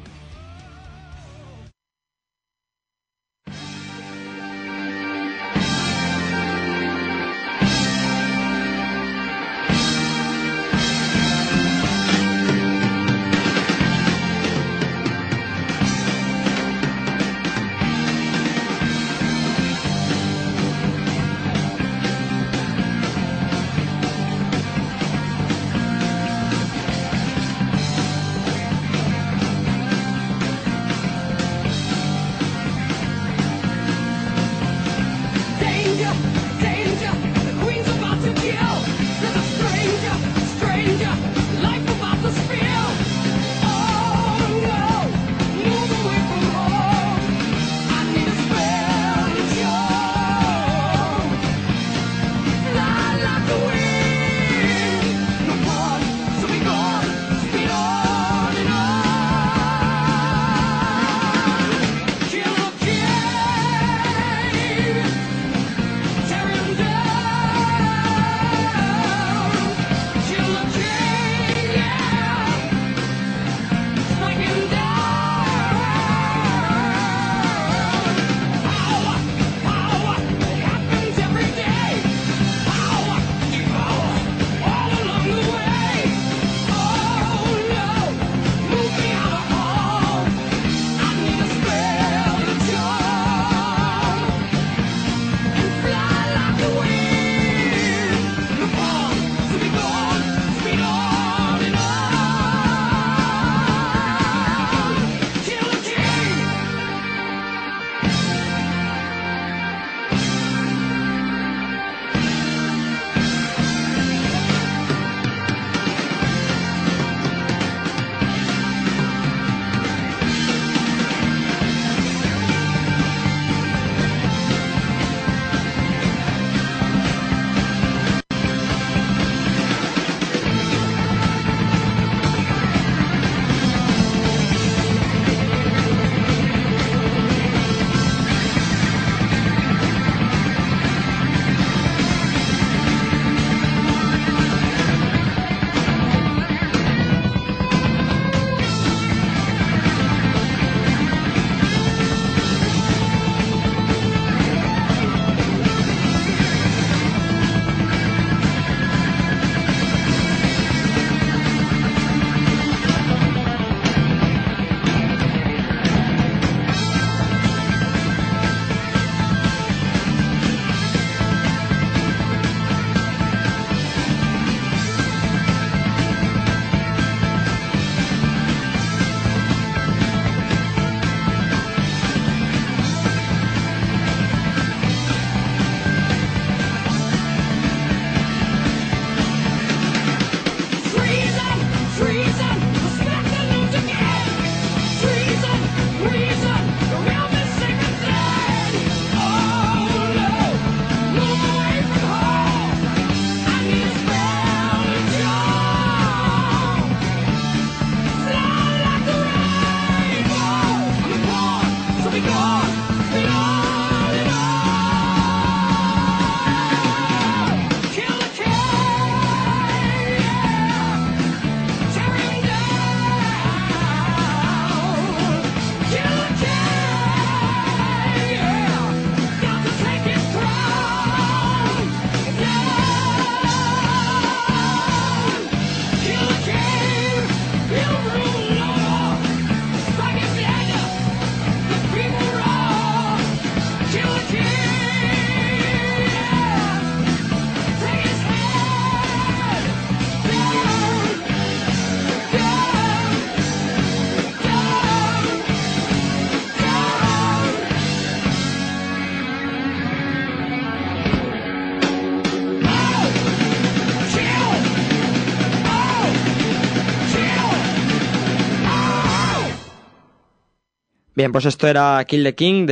Bien, pues esto era Kill the King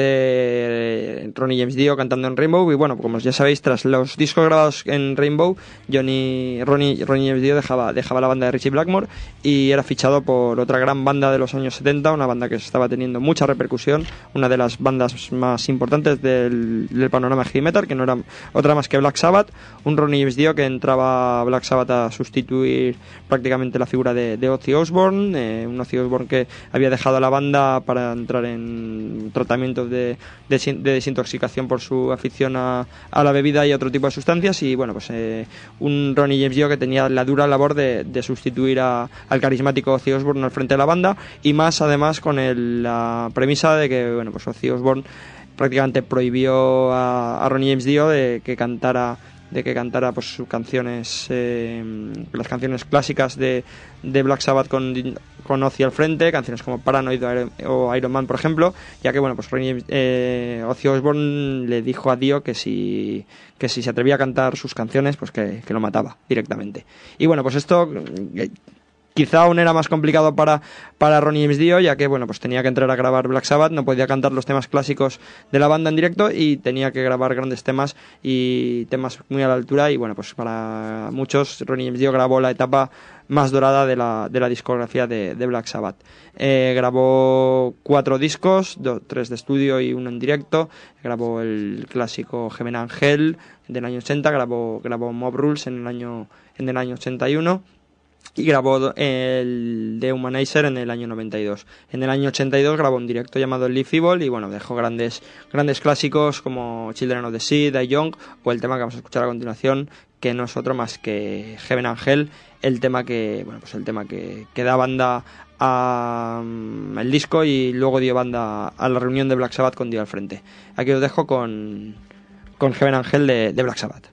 de Ronnie James Dio cantando en Rainbow. Y bueno, como ya sabéis, tras los discos grabados en Rainbow, Ronnie James Dio dejaba la banda de Richie Blackmore y era fichado por otra gran banda de los años 70, una banda que estaba teniendo mucha repercusión, una de las bandas más importantes del panorama heavy metal, que no era otra más que Black Sabbath. Un Ronnie James Dio que entraba a Black Sabbath a sustituir prácticamente la figura de Ozzy Osbourne, un Ozzy Osbourne que había dejado la banda para entrar en tratamientos de desintoxicación por su afición a la bebida y a otro tipo de sustancias. Y bueno, pues un Ronnie James Dio que tenía la dura labor de sustituir al carismático Ozzy Osbourne al frente de la banda, y más además con la premisa de que bueno, pues Ozzy Osbourne prácticamente prohibió a Ronnie James Dio de que cantara pues sus canciones, las canciones clásicas de Black Sabbath con Ozzy al frente, canciones como Paranoid o Iron Man, por ejemplo, ya que bueno, pues Ozzy Osbourne le dijo a Dio que si se atrevía a cantar sus canciones, pues que lo mataba directamente. Y bueno, pues esto quizá aún era más complicado para Ronnie James Dio, ya que bueno, pues tenía que entrar a grabar Black Sabbath, no podía cantar los temas clásicos de la banda en directo y tenía que grabar grandes temas y temas muy a la altura. Y bueno, pues para muchos Ronnie James Dio grabó la etapa más dorada de la discografía de Black Sabbath. Grabó 4 discos, 3 de estudio y 1 en directo. Grabó el clásico Heaven and Hell del año 80, grabó Mob Rules en el año 81. Y grabó el The Humanizer en el año 92. En el año 82 grabó un directo llamado Live Evil y bueno, dejó grandes clásicos como Children of the Sea, Die Young o el tema que vamos a escuchar a continuación, que no es otro más que Heaven and Hell, el tema que da banda al disco y luego dio banda a la reunión de Black Sabbath con Dio al frente. Aquí os dejo con Heaven and Hell de Black Sabbath.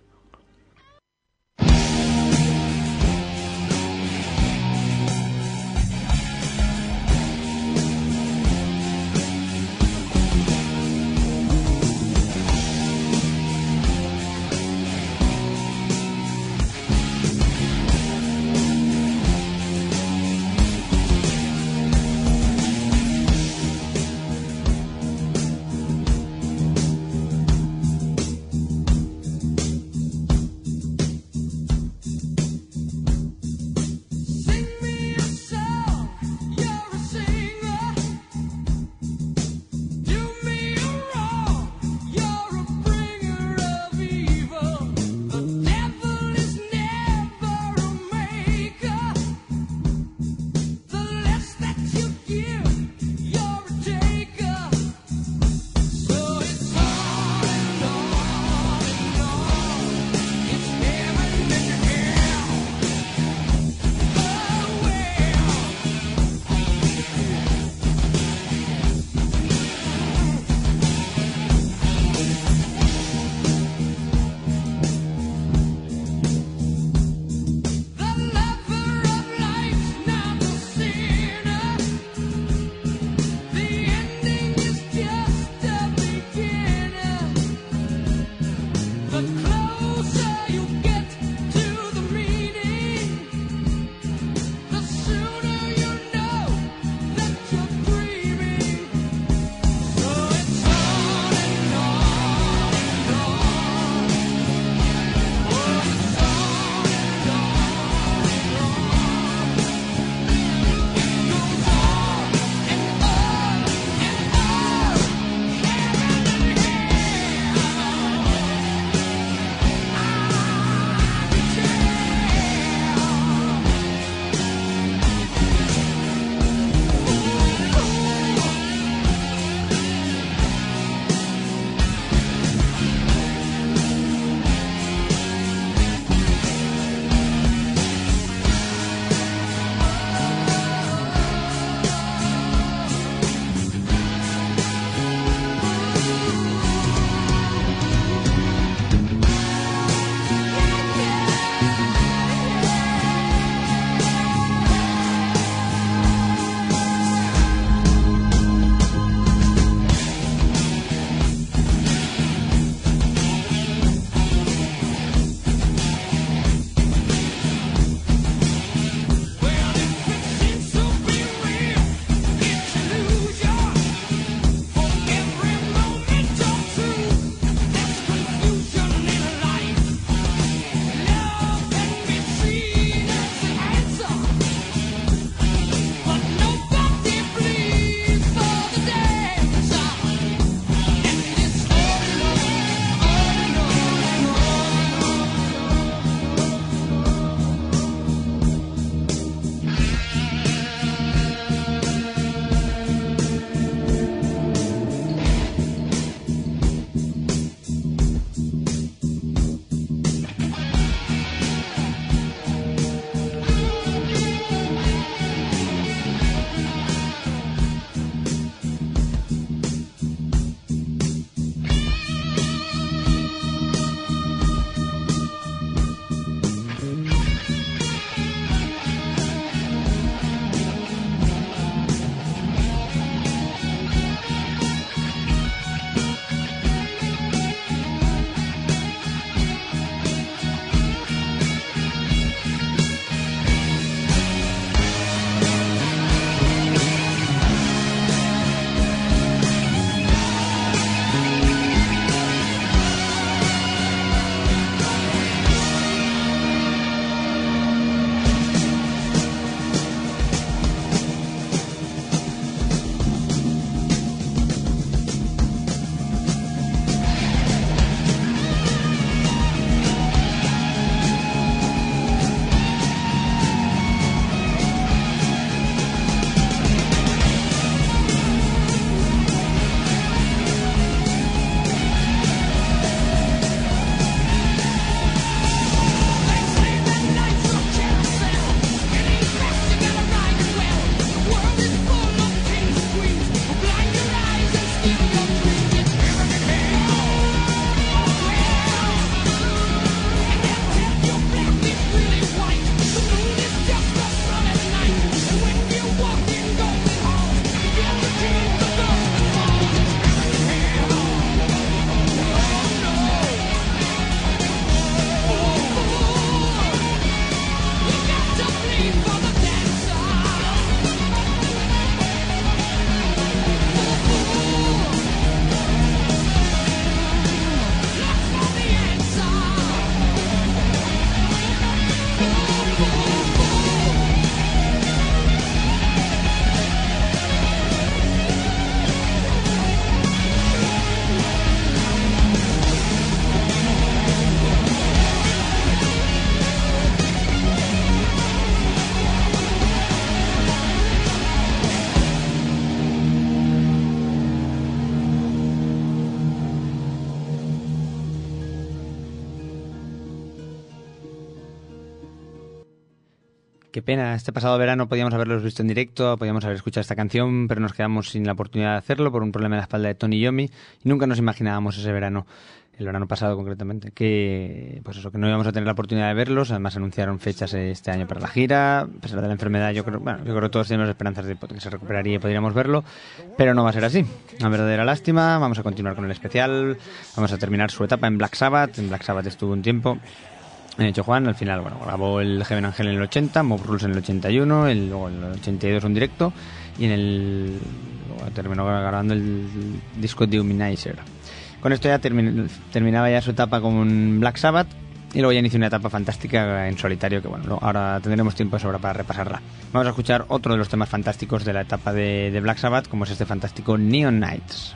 Qué pena, este pasado verano podíamos haberlos visto en directo, podíamos haber escuchado esta canción, pero nos quedamos sin la oportunidad de hacerlo por un problema en la espalda de Tony Iommi y nunca nos imaginábamos ese verano, el verano pasado concretamente, que pues eso, que no íbamos a tener la oportunidad de verlos. Además anunciaron fechas este año para la gira, a pesar de la enfermedad yo creo que todos tenemos esperanzas de que se recuperaría y podríamos verlo, pero no va a ser así. Una verdadera lástima. Vamos a continuar con el especial, vamos a terminar su etapa en Black Sabbath. En Black Sabbath estuvo un tiempo. Hecho Juan, al final, bueno, grabó el Heaven Angel en el 80, Mob Rules en el 81, luego en el 82 un directo y luego terminó grabando el disco The Humanizer. Con esto ya terminaba ya su etapa con Black Sabbath y luego ya inició una etapa fantástica en solitario que bueno, ahora tendremos tiempo de sobra para repasarla. Vamos a escuchar otro de los temas fantásticos de la etapa de Black Sabbath, como es este fantástico Neon Nights.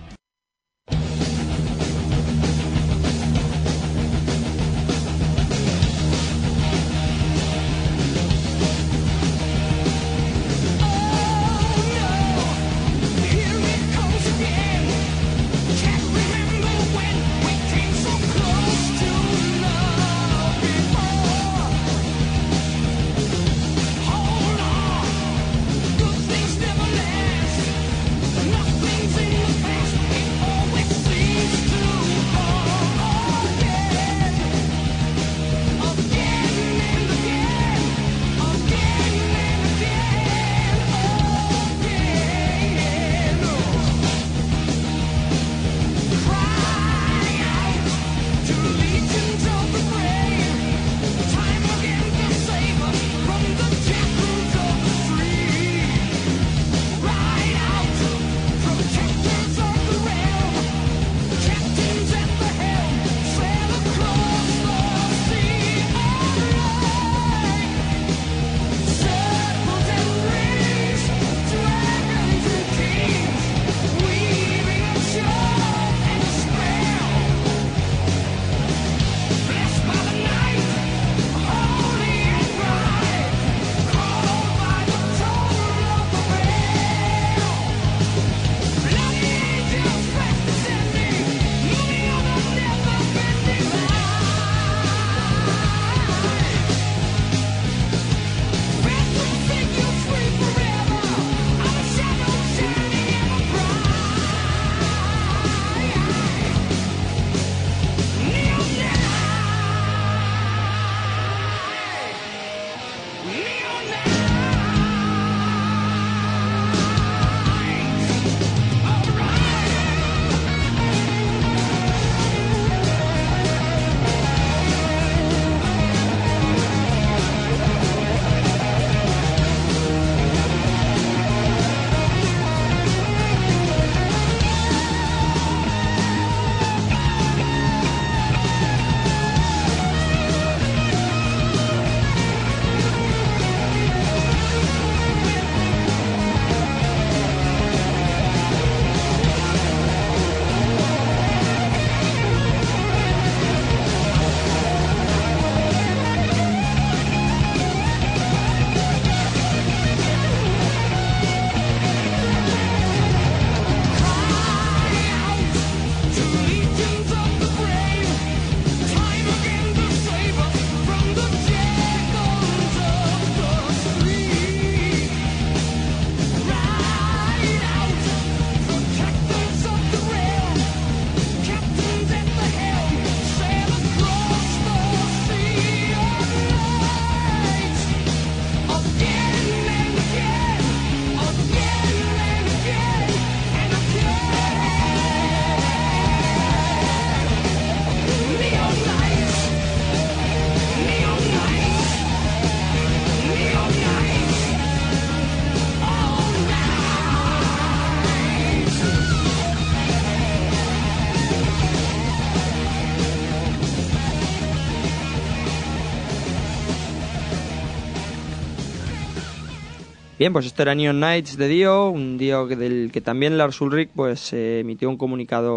Bien, pues esto era Neon Nights de Dio, un Dio del que también Lars Ulrich pues emitió un comunicado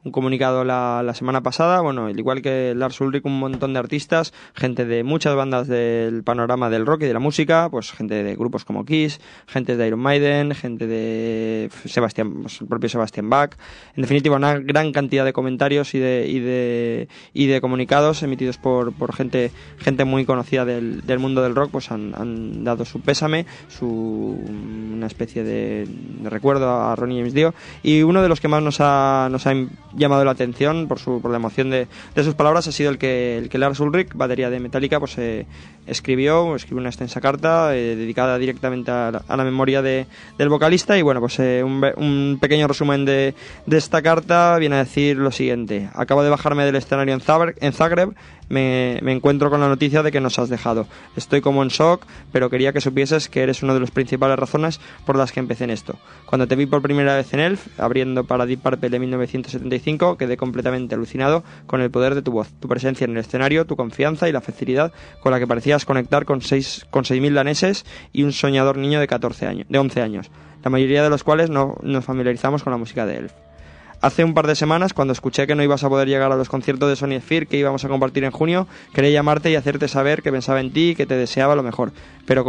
comunicado la semana pasada. Bueno, al igual que Lars Ulrich, un montón de artistas, gente de muchas bandas del panorama del rock y de la música, pues gente de grupos como Kiss, gente de Iron Maiden, gente de el propio Sebastian Bach. En definitiva, una gran cantidad de comentarios y de comunicados emitidos por gente muy conocida del mundo del rock, pues han dado su pésame, una especie de recuerdo a Ronnie James Dio, y uno de los que más nos ha llamado la atención por la emoción de sus palabras ha sido el que Lars Ulrich, batería de Metallica, pues escribió una extensa carta dedicada directamente a la memoria del vocalista. Y bueno, pues un pequeño resumen de esta carta viene a decir lo siguiente: acabo de bajarme del escenario en Zagreb, me encuentro con la noticia de que nos has dejado. Estoy como en shock, pero quería que supieses que eres una de las principales razones por las que empecé en esto. Cuando te vi por primera vez en Elf, abriendo para Deep Purple en 1975, quedé completamente alucinado con el poder de tu voz, tu presencia en el escenario, tu confianza y la facilidad con la que parecías conectar con 6.000 daneses y un soñador niño de 11 años, la mayoría de los cuales no nos familiarizamos con la música de Elf. Hace un par de semanas, cuando escuché que no ibas a poder llegar a los conciertos de Sony Sphere que íbamos a compartir en junio, quería llamarte y hacerte saber que pensaba en ti y que te deseaba lo mejor. Pero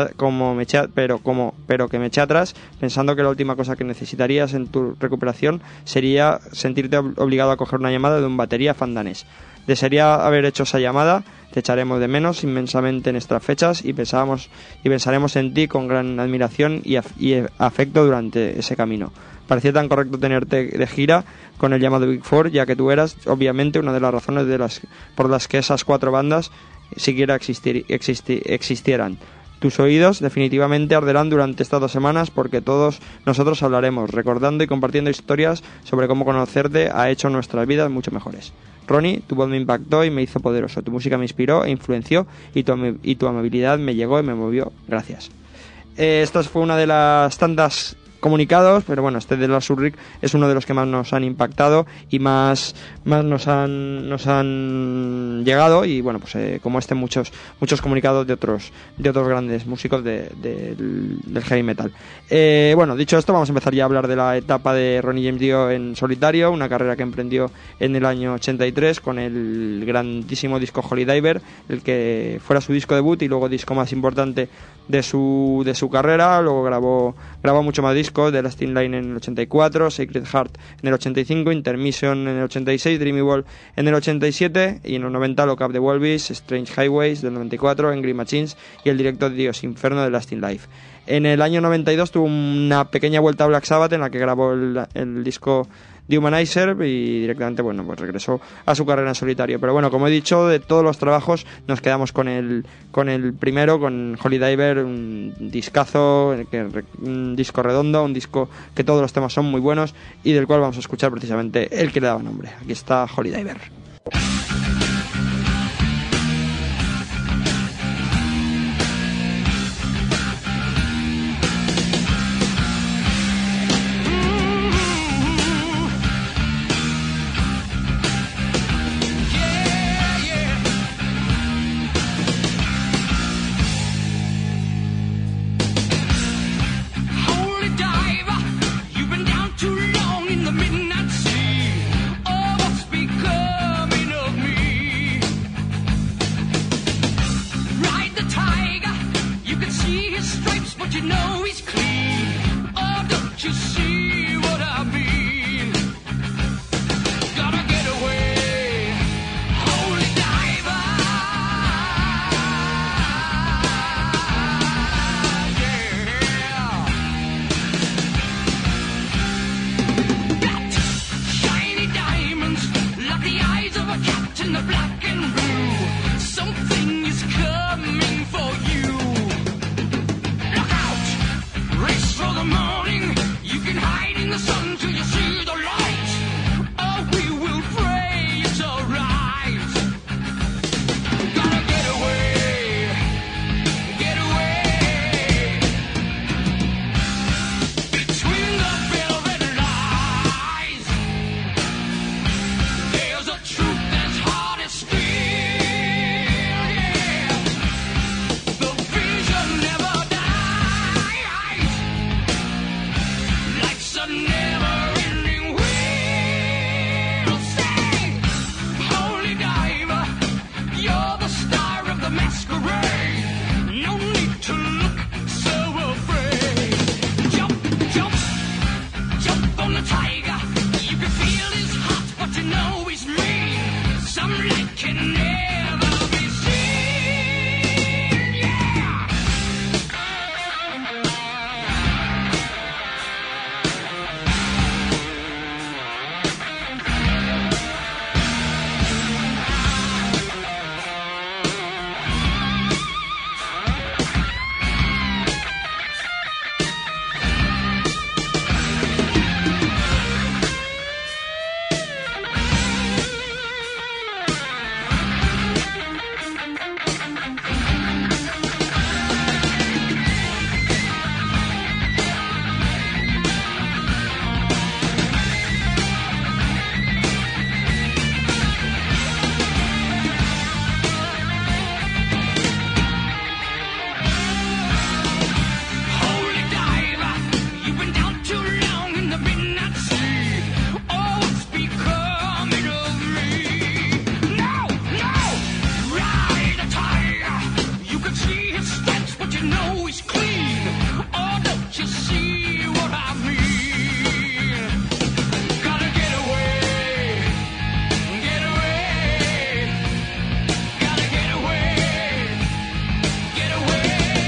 que me eché atrás, pensando que la última cosa que necesitarías en tu recuperación sería sentirte obligado a coger una llamada de un batería fan danés. Desearía haber hecho esa llamada. Te echaremos de menos inmensamente en estas fechas y pensaremos en ti con gran admiración y afecto durante ese camino. Parecía tan correcto tenerte de gira con el llamado Big Four, ya que tú eras obviamente una de las razones por las que esas 4 bandas siquiera existieran. Tus oídos definitivamente arderán durante estas 2 semanas, porque todos nosotros hablaremos, recordando y compartiendo historias sobre cómo conocerte ha hecho nuestras vidas mucho mejores. Ronnie, tu voz me impactó y me hizo poderoso, tu música me inspiró e influenció, y tu amabilidad me llegó y me movió. Gracias. Esta fue una de las tantas comunicados, pero bueno, este de Lars Ulrich es uno de los que más nos han impactado y más nos han llegado. Y bueno, pues como muchos comunicados de otros grandes músicos del heavy metal. Bueno, dicho esto, vamos a empezar ya a hablar de la etapa de Ronnie James Dio en solitario, una carrera que emprendió en el año 83 con el grandísimo disco Holy Diver, el que fuera su disco debut y luego disco más importante de su carrera. Luego grabó mucho más discos: The Last in Line en el 84, Sacred Heart en el 85, Intermission en el 86, Dreamy World en el 87, y en los 90 Lock Up the Wolves, Strange Highways del 94, Angry Machines y el directo Dios Inferno de Last in Life. En el año 92 tuvo una pequeña vuelta a Black Sabbath, en la que grabó el disco The Humanizer, y directamente, bueno, pues regresó a su carrera en solitario. Pero bueno, como he dicho, de todos los trabajos nos quedamos con el primero, con Holy Diver, un discazo, un disco redondo, un disco que todos los temas son muy buenos y del cual vamos a escuchar precisamente el que le daba nombre. Aquí está Holy Diver. Never in always clean. Oh, don't you see what I mean? Gotta get away, get away. Gotta get away, get away.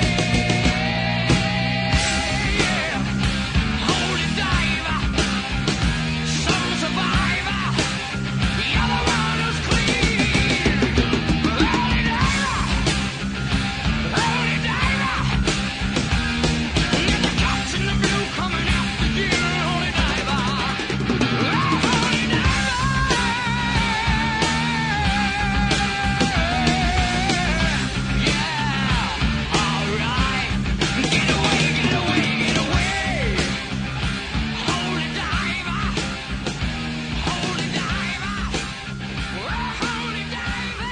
Yeah. Holy diver, some survivor. You're the one who's clean. Holy diver, holy diver. Get the cops in the blue coming after you. Holy diver, holy diver. Yeah, all right. Get away, get away, get away. Holy diver, holy diver, holy diver.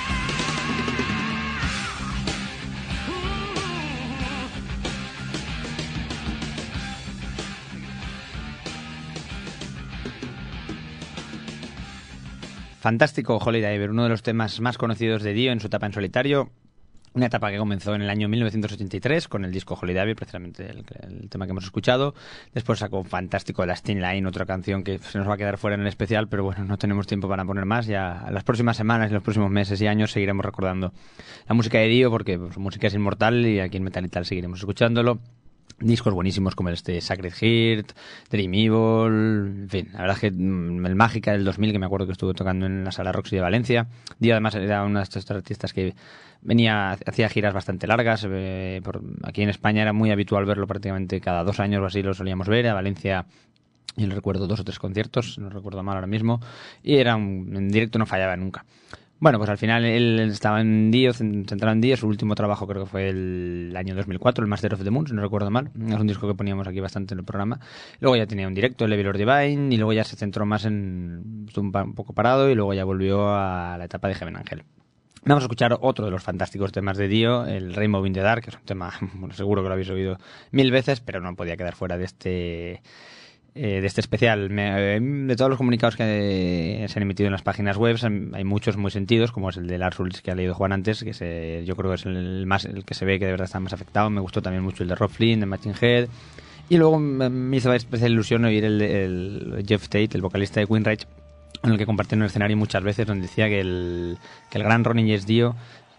Fantástico Holy Diver, uno de los temas más conocidos de Dio en su etapa en solitario. Una etapa que comenzó en el año 1983 con el disco Holy Diver, precisamente el tema que hemos escuchado. Después sacó un fantástico Last in Line, otra canción que se nos va a quedar fuera en el especial, pero bueno, no tenemos tiempo para poner más. Ya las próximas semanas y los próximos meses y años seguiremos recordando la música de Dio, porque su música es inmortal y aquí en Metal y Tal seguiremos escuchándolo. Discos buenísimos como este Sacred Heart, Dream Evil, en fin, la verdad es que el Mágica del 2000, que me acuerdo que estuve tocando en la Sala Roxy de Valencia. Dio además era uno de estos artistas que hacía giras bastante largas. Aquí en España era muy habitual verlo prácticamente cada 2 años o así, lo solíamos ver. A Valencia yo le recuerdo 2 o 3 conciertos, no recuerdo mal ahora mismo, y en directo no fallaba nunca. Bueno, pues al final él estaba en Dio, centrado en Dio. Su último trabajo creo que fue el año 2004, el Master of the Moon, si no recuerdo mal. Es un disco que poníamos aquí bastante en el programa. Luego ya tenía un directo, el Evil or Divine, y luego ya se centró más estuvo un poco parado y luego ya volvió a la etapa de Heaven Angel. Vamos a escuchar otro de los fantásticos temas de Dio, el Rainbow in the Dark, que es un tema, bueno, seguro que lo habéis oído 1000 veces, pero no podía quedar fuera de este especial. De todos los comunicados que se han emitido en las páginas web, hay muchos muy sentidos, como es el de Lars Ulrich que ha leído Juan antes, que yo creo que es el que se ve que de verdad está más afectado. Me gustó también mucho el de Rob Flynn, de Machine Head, y luego me hizo especial ilusión oír el Jeff Tate, el vocalista de Queenrage, con el que compartí en el escenario muchas veces, donde decía que el gran Ronnie James Dio,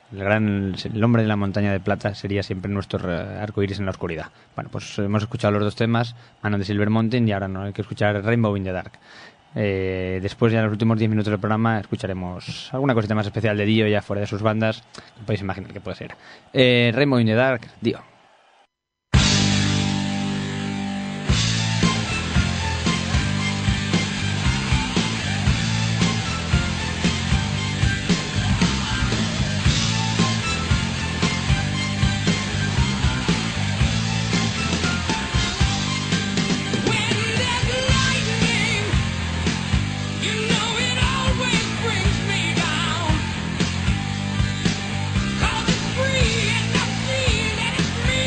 el hombre de la montaña de plata, sería siempre nuestro arco iris en la oscuridad. Bueno, pues hemos escuchado los 2 temas, Man on the Silver Mountain, y ahora no hay que escuchar Rainbow in the Dark. Después, ya en los últimos 10 minutos del programa, escucharemos alguna cosita más especial de Dio, ya fuera de sus bandas, que podéis imaginar que puede ser. Rainbow in the Dark, Dio. Free and I feel that it's me.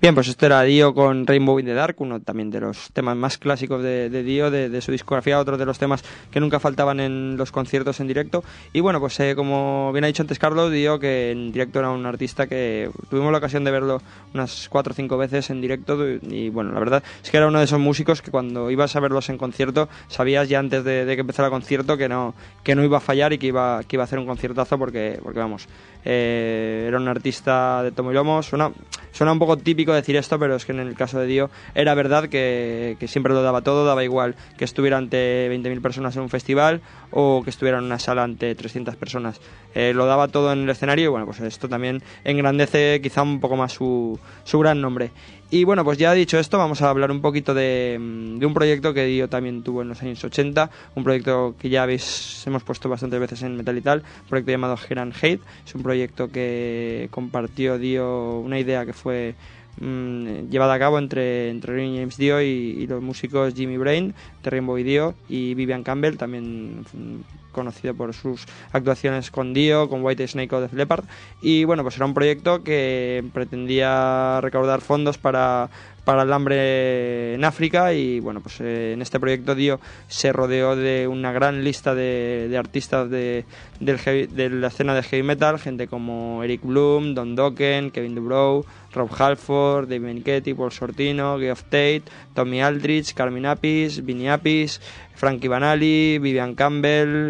Bien, pues esto era Dio con Rainbow in the Dark, uno también de los temas más clásicos de Dio, de su discografía, otro de los temas que nunca faltaban en los conciertos en directo. Y bueno, pues como bien ha dicho antes Carlos, Dio, que en directo era un artista que tuvimos la ocasión de verlo unas 4 o 5 veces en directo, y bueno, la verdad es que era uno de esos músicos que cuando ibas a verlos en concierto sabías ya antes de que empezara el concierto que no iba a fallar y que iba a hacer un conciertazo porque vamos, era un artista de tomo y lomo. Suena un poco típico decir esto, pero es que en el caso de Dio era verdad que siempre lo daba todo, daba igual que estuviera ante 20.000 personas en un festival o que estuviera en una sala ante 300 personas. Lo daba todo en el escenario y bueno, pues esto también engrandece quizá un poco más su gran nombre. Y bueno, pues ya dicho esto, vamos a hablar un poquito de un proyecto que Dio también tuvo en los años 80, un proyecto que ya hemos puesto bastantes veces en Metal y Tal, un proyecto llamado Hate and Hate. Es un proyecto que compartió Dio, una idea que fue llevada a cabo entre Ronnie James Dio y los músicos Jimmy Brain, de Rainbow y Dio, y Vivian Campbell, también conocido por sus actuaciones con Dio, con White Snake o Def Leppard. Y bueno, pues era un proyecto que pretendía recaudar fondos para el hambre en África, y bueno, pues en este proyecto Dio se rodeó de una gran lista de artistas de la escena de heavy metal, gente como Eric Bloom, Don Dokken, Kevin DuBrow, Rob Halford, Dave Meniketti, Paul Sortino, Geoff Tate, Tommy Aldridge, Carmine Appice, Vinny Appice, Frankie Banali, Vivian Campbell,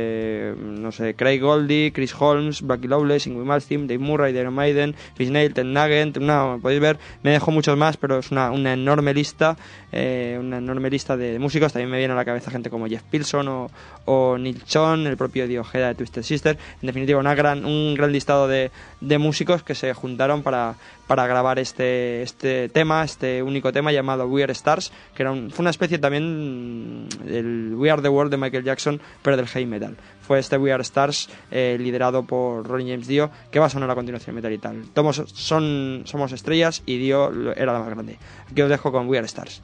Craig Goldie, Chris Holmes, Blackie Lawless, Yngwie Malmsteen, Dave Murray, Iron Maiden, Chris Nail, Ted Nugent. Podéis ver, me dejo muchos más, pero es una enorme lista, de músicos. También me viene a la cabeza gente como Jeff Pilson o Neil Schon, el propio Dio Ojeda de Twisted Sister. En definitiva, un gran listado de músicos que se juntaron para grabar este tema, este único tema llamado We Are Stars, que fue una especie también del We Are the World de Michael Jackson, pero del heavy metal. Fue este We Are Stars, liderado por Ronnie James Dio, que va a sonar a continuación Metal y Tal. Somos estrellas y Dio era la más grande. Aquí os dejo con We Are Stars.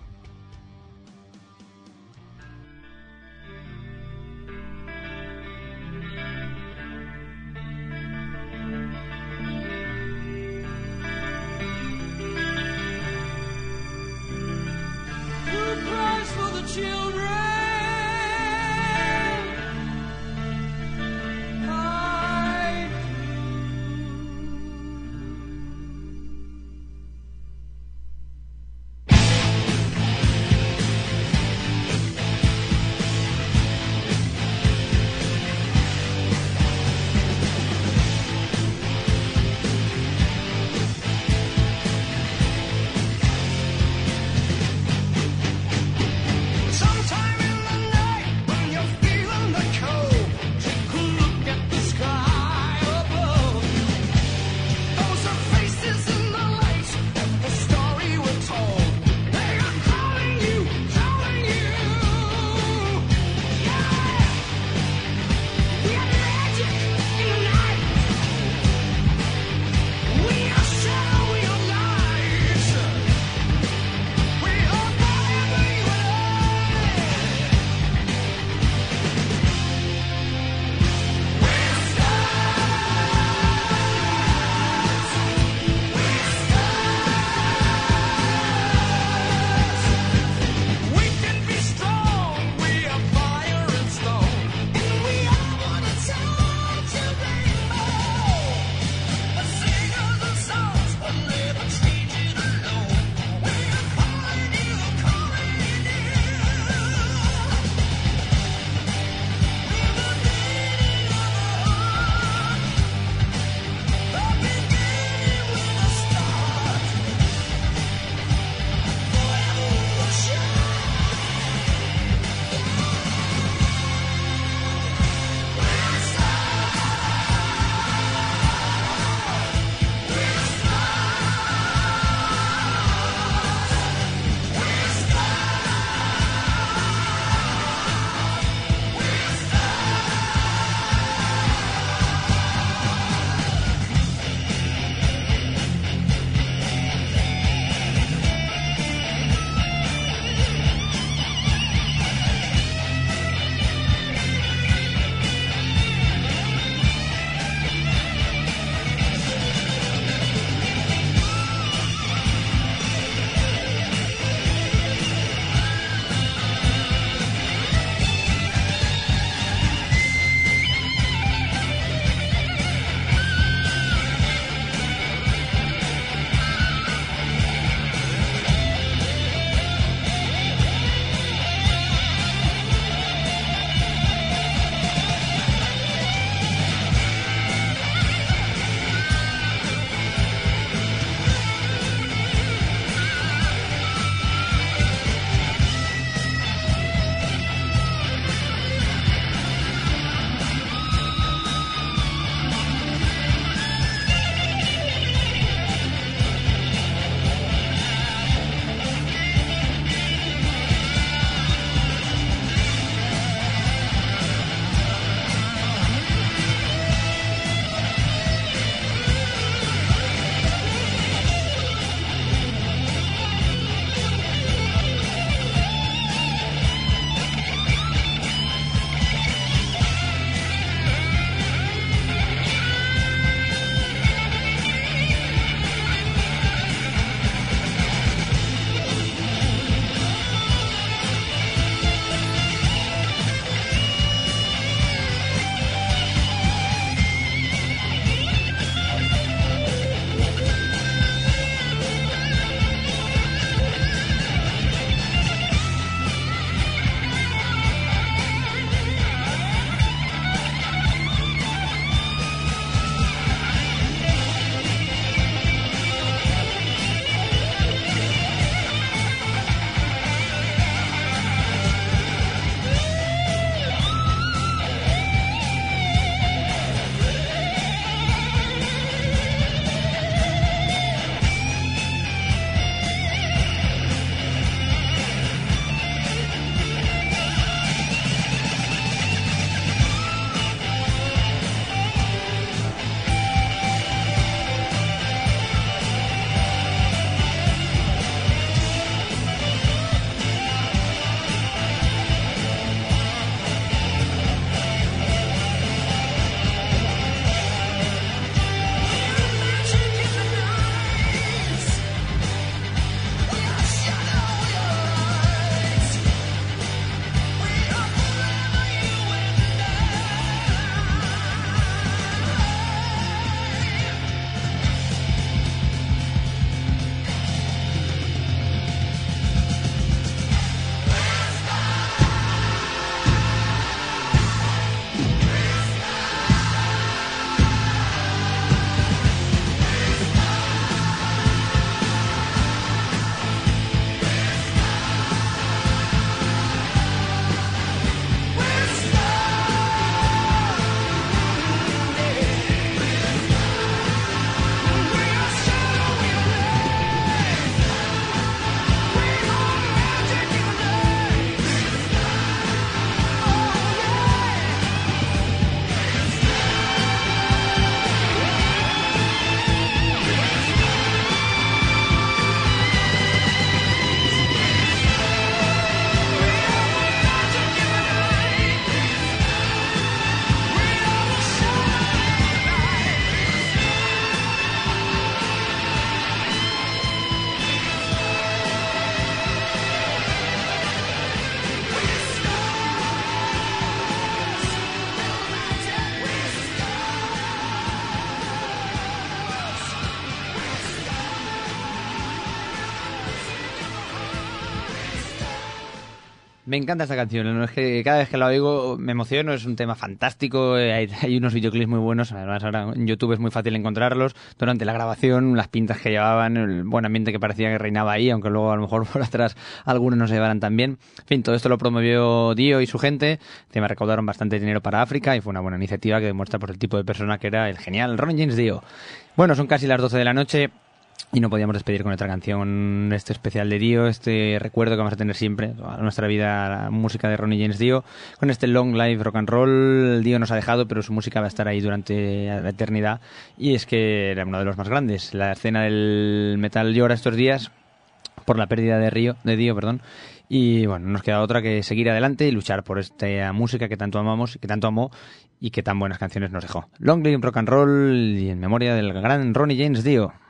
Me encanta esta canción, es que cada vez que la oigo me emociono, es un tema fantástico, hay unos videoclips muy buenos, además ahora en YouTube es muy fácil encontrarlos, durante la grabación, las pintas que llevaban, el buen ambiente que parecía que reinaba ahí, aunque luego a lo mejor por atrás algunos no se llevaran tan bien. En fin, todo esto lo promovió Dio y su gente, me recaudaron bastante dinero para África y fue una buena iniciativa que demuestra por el tipo de persona que era el genial Ronnie James Dio. Bueno, son casi las 12 de la noche. Y no podíamos despedir con otra canción, este especial de Dio, este recuerdo que vamos a tener siempre, toda nuestra vida, la música de Ronnie James Dio, con este Long Live Rock and Roll. Dio nos ha dejado, pero su música va a estar ahí durante la eternidad, y es que era uno de los más grandes. La escena del metal llora estos días por la pérdida de Dio, y bueno, nos queda otra que seguir adelante y luchar por esta música que tanto amamos, que tanto amó y que tan buenas canciones nos dejó. Long Live Rock and Roll, y en memoria del gran Ronnie James Dio.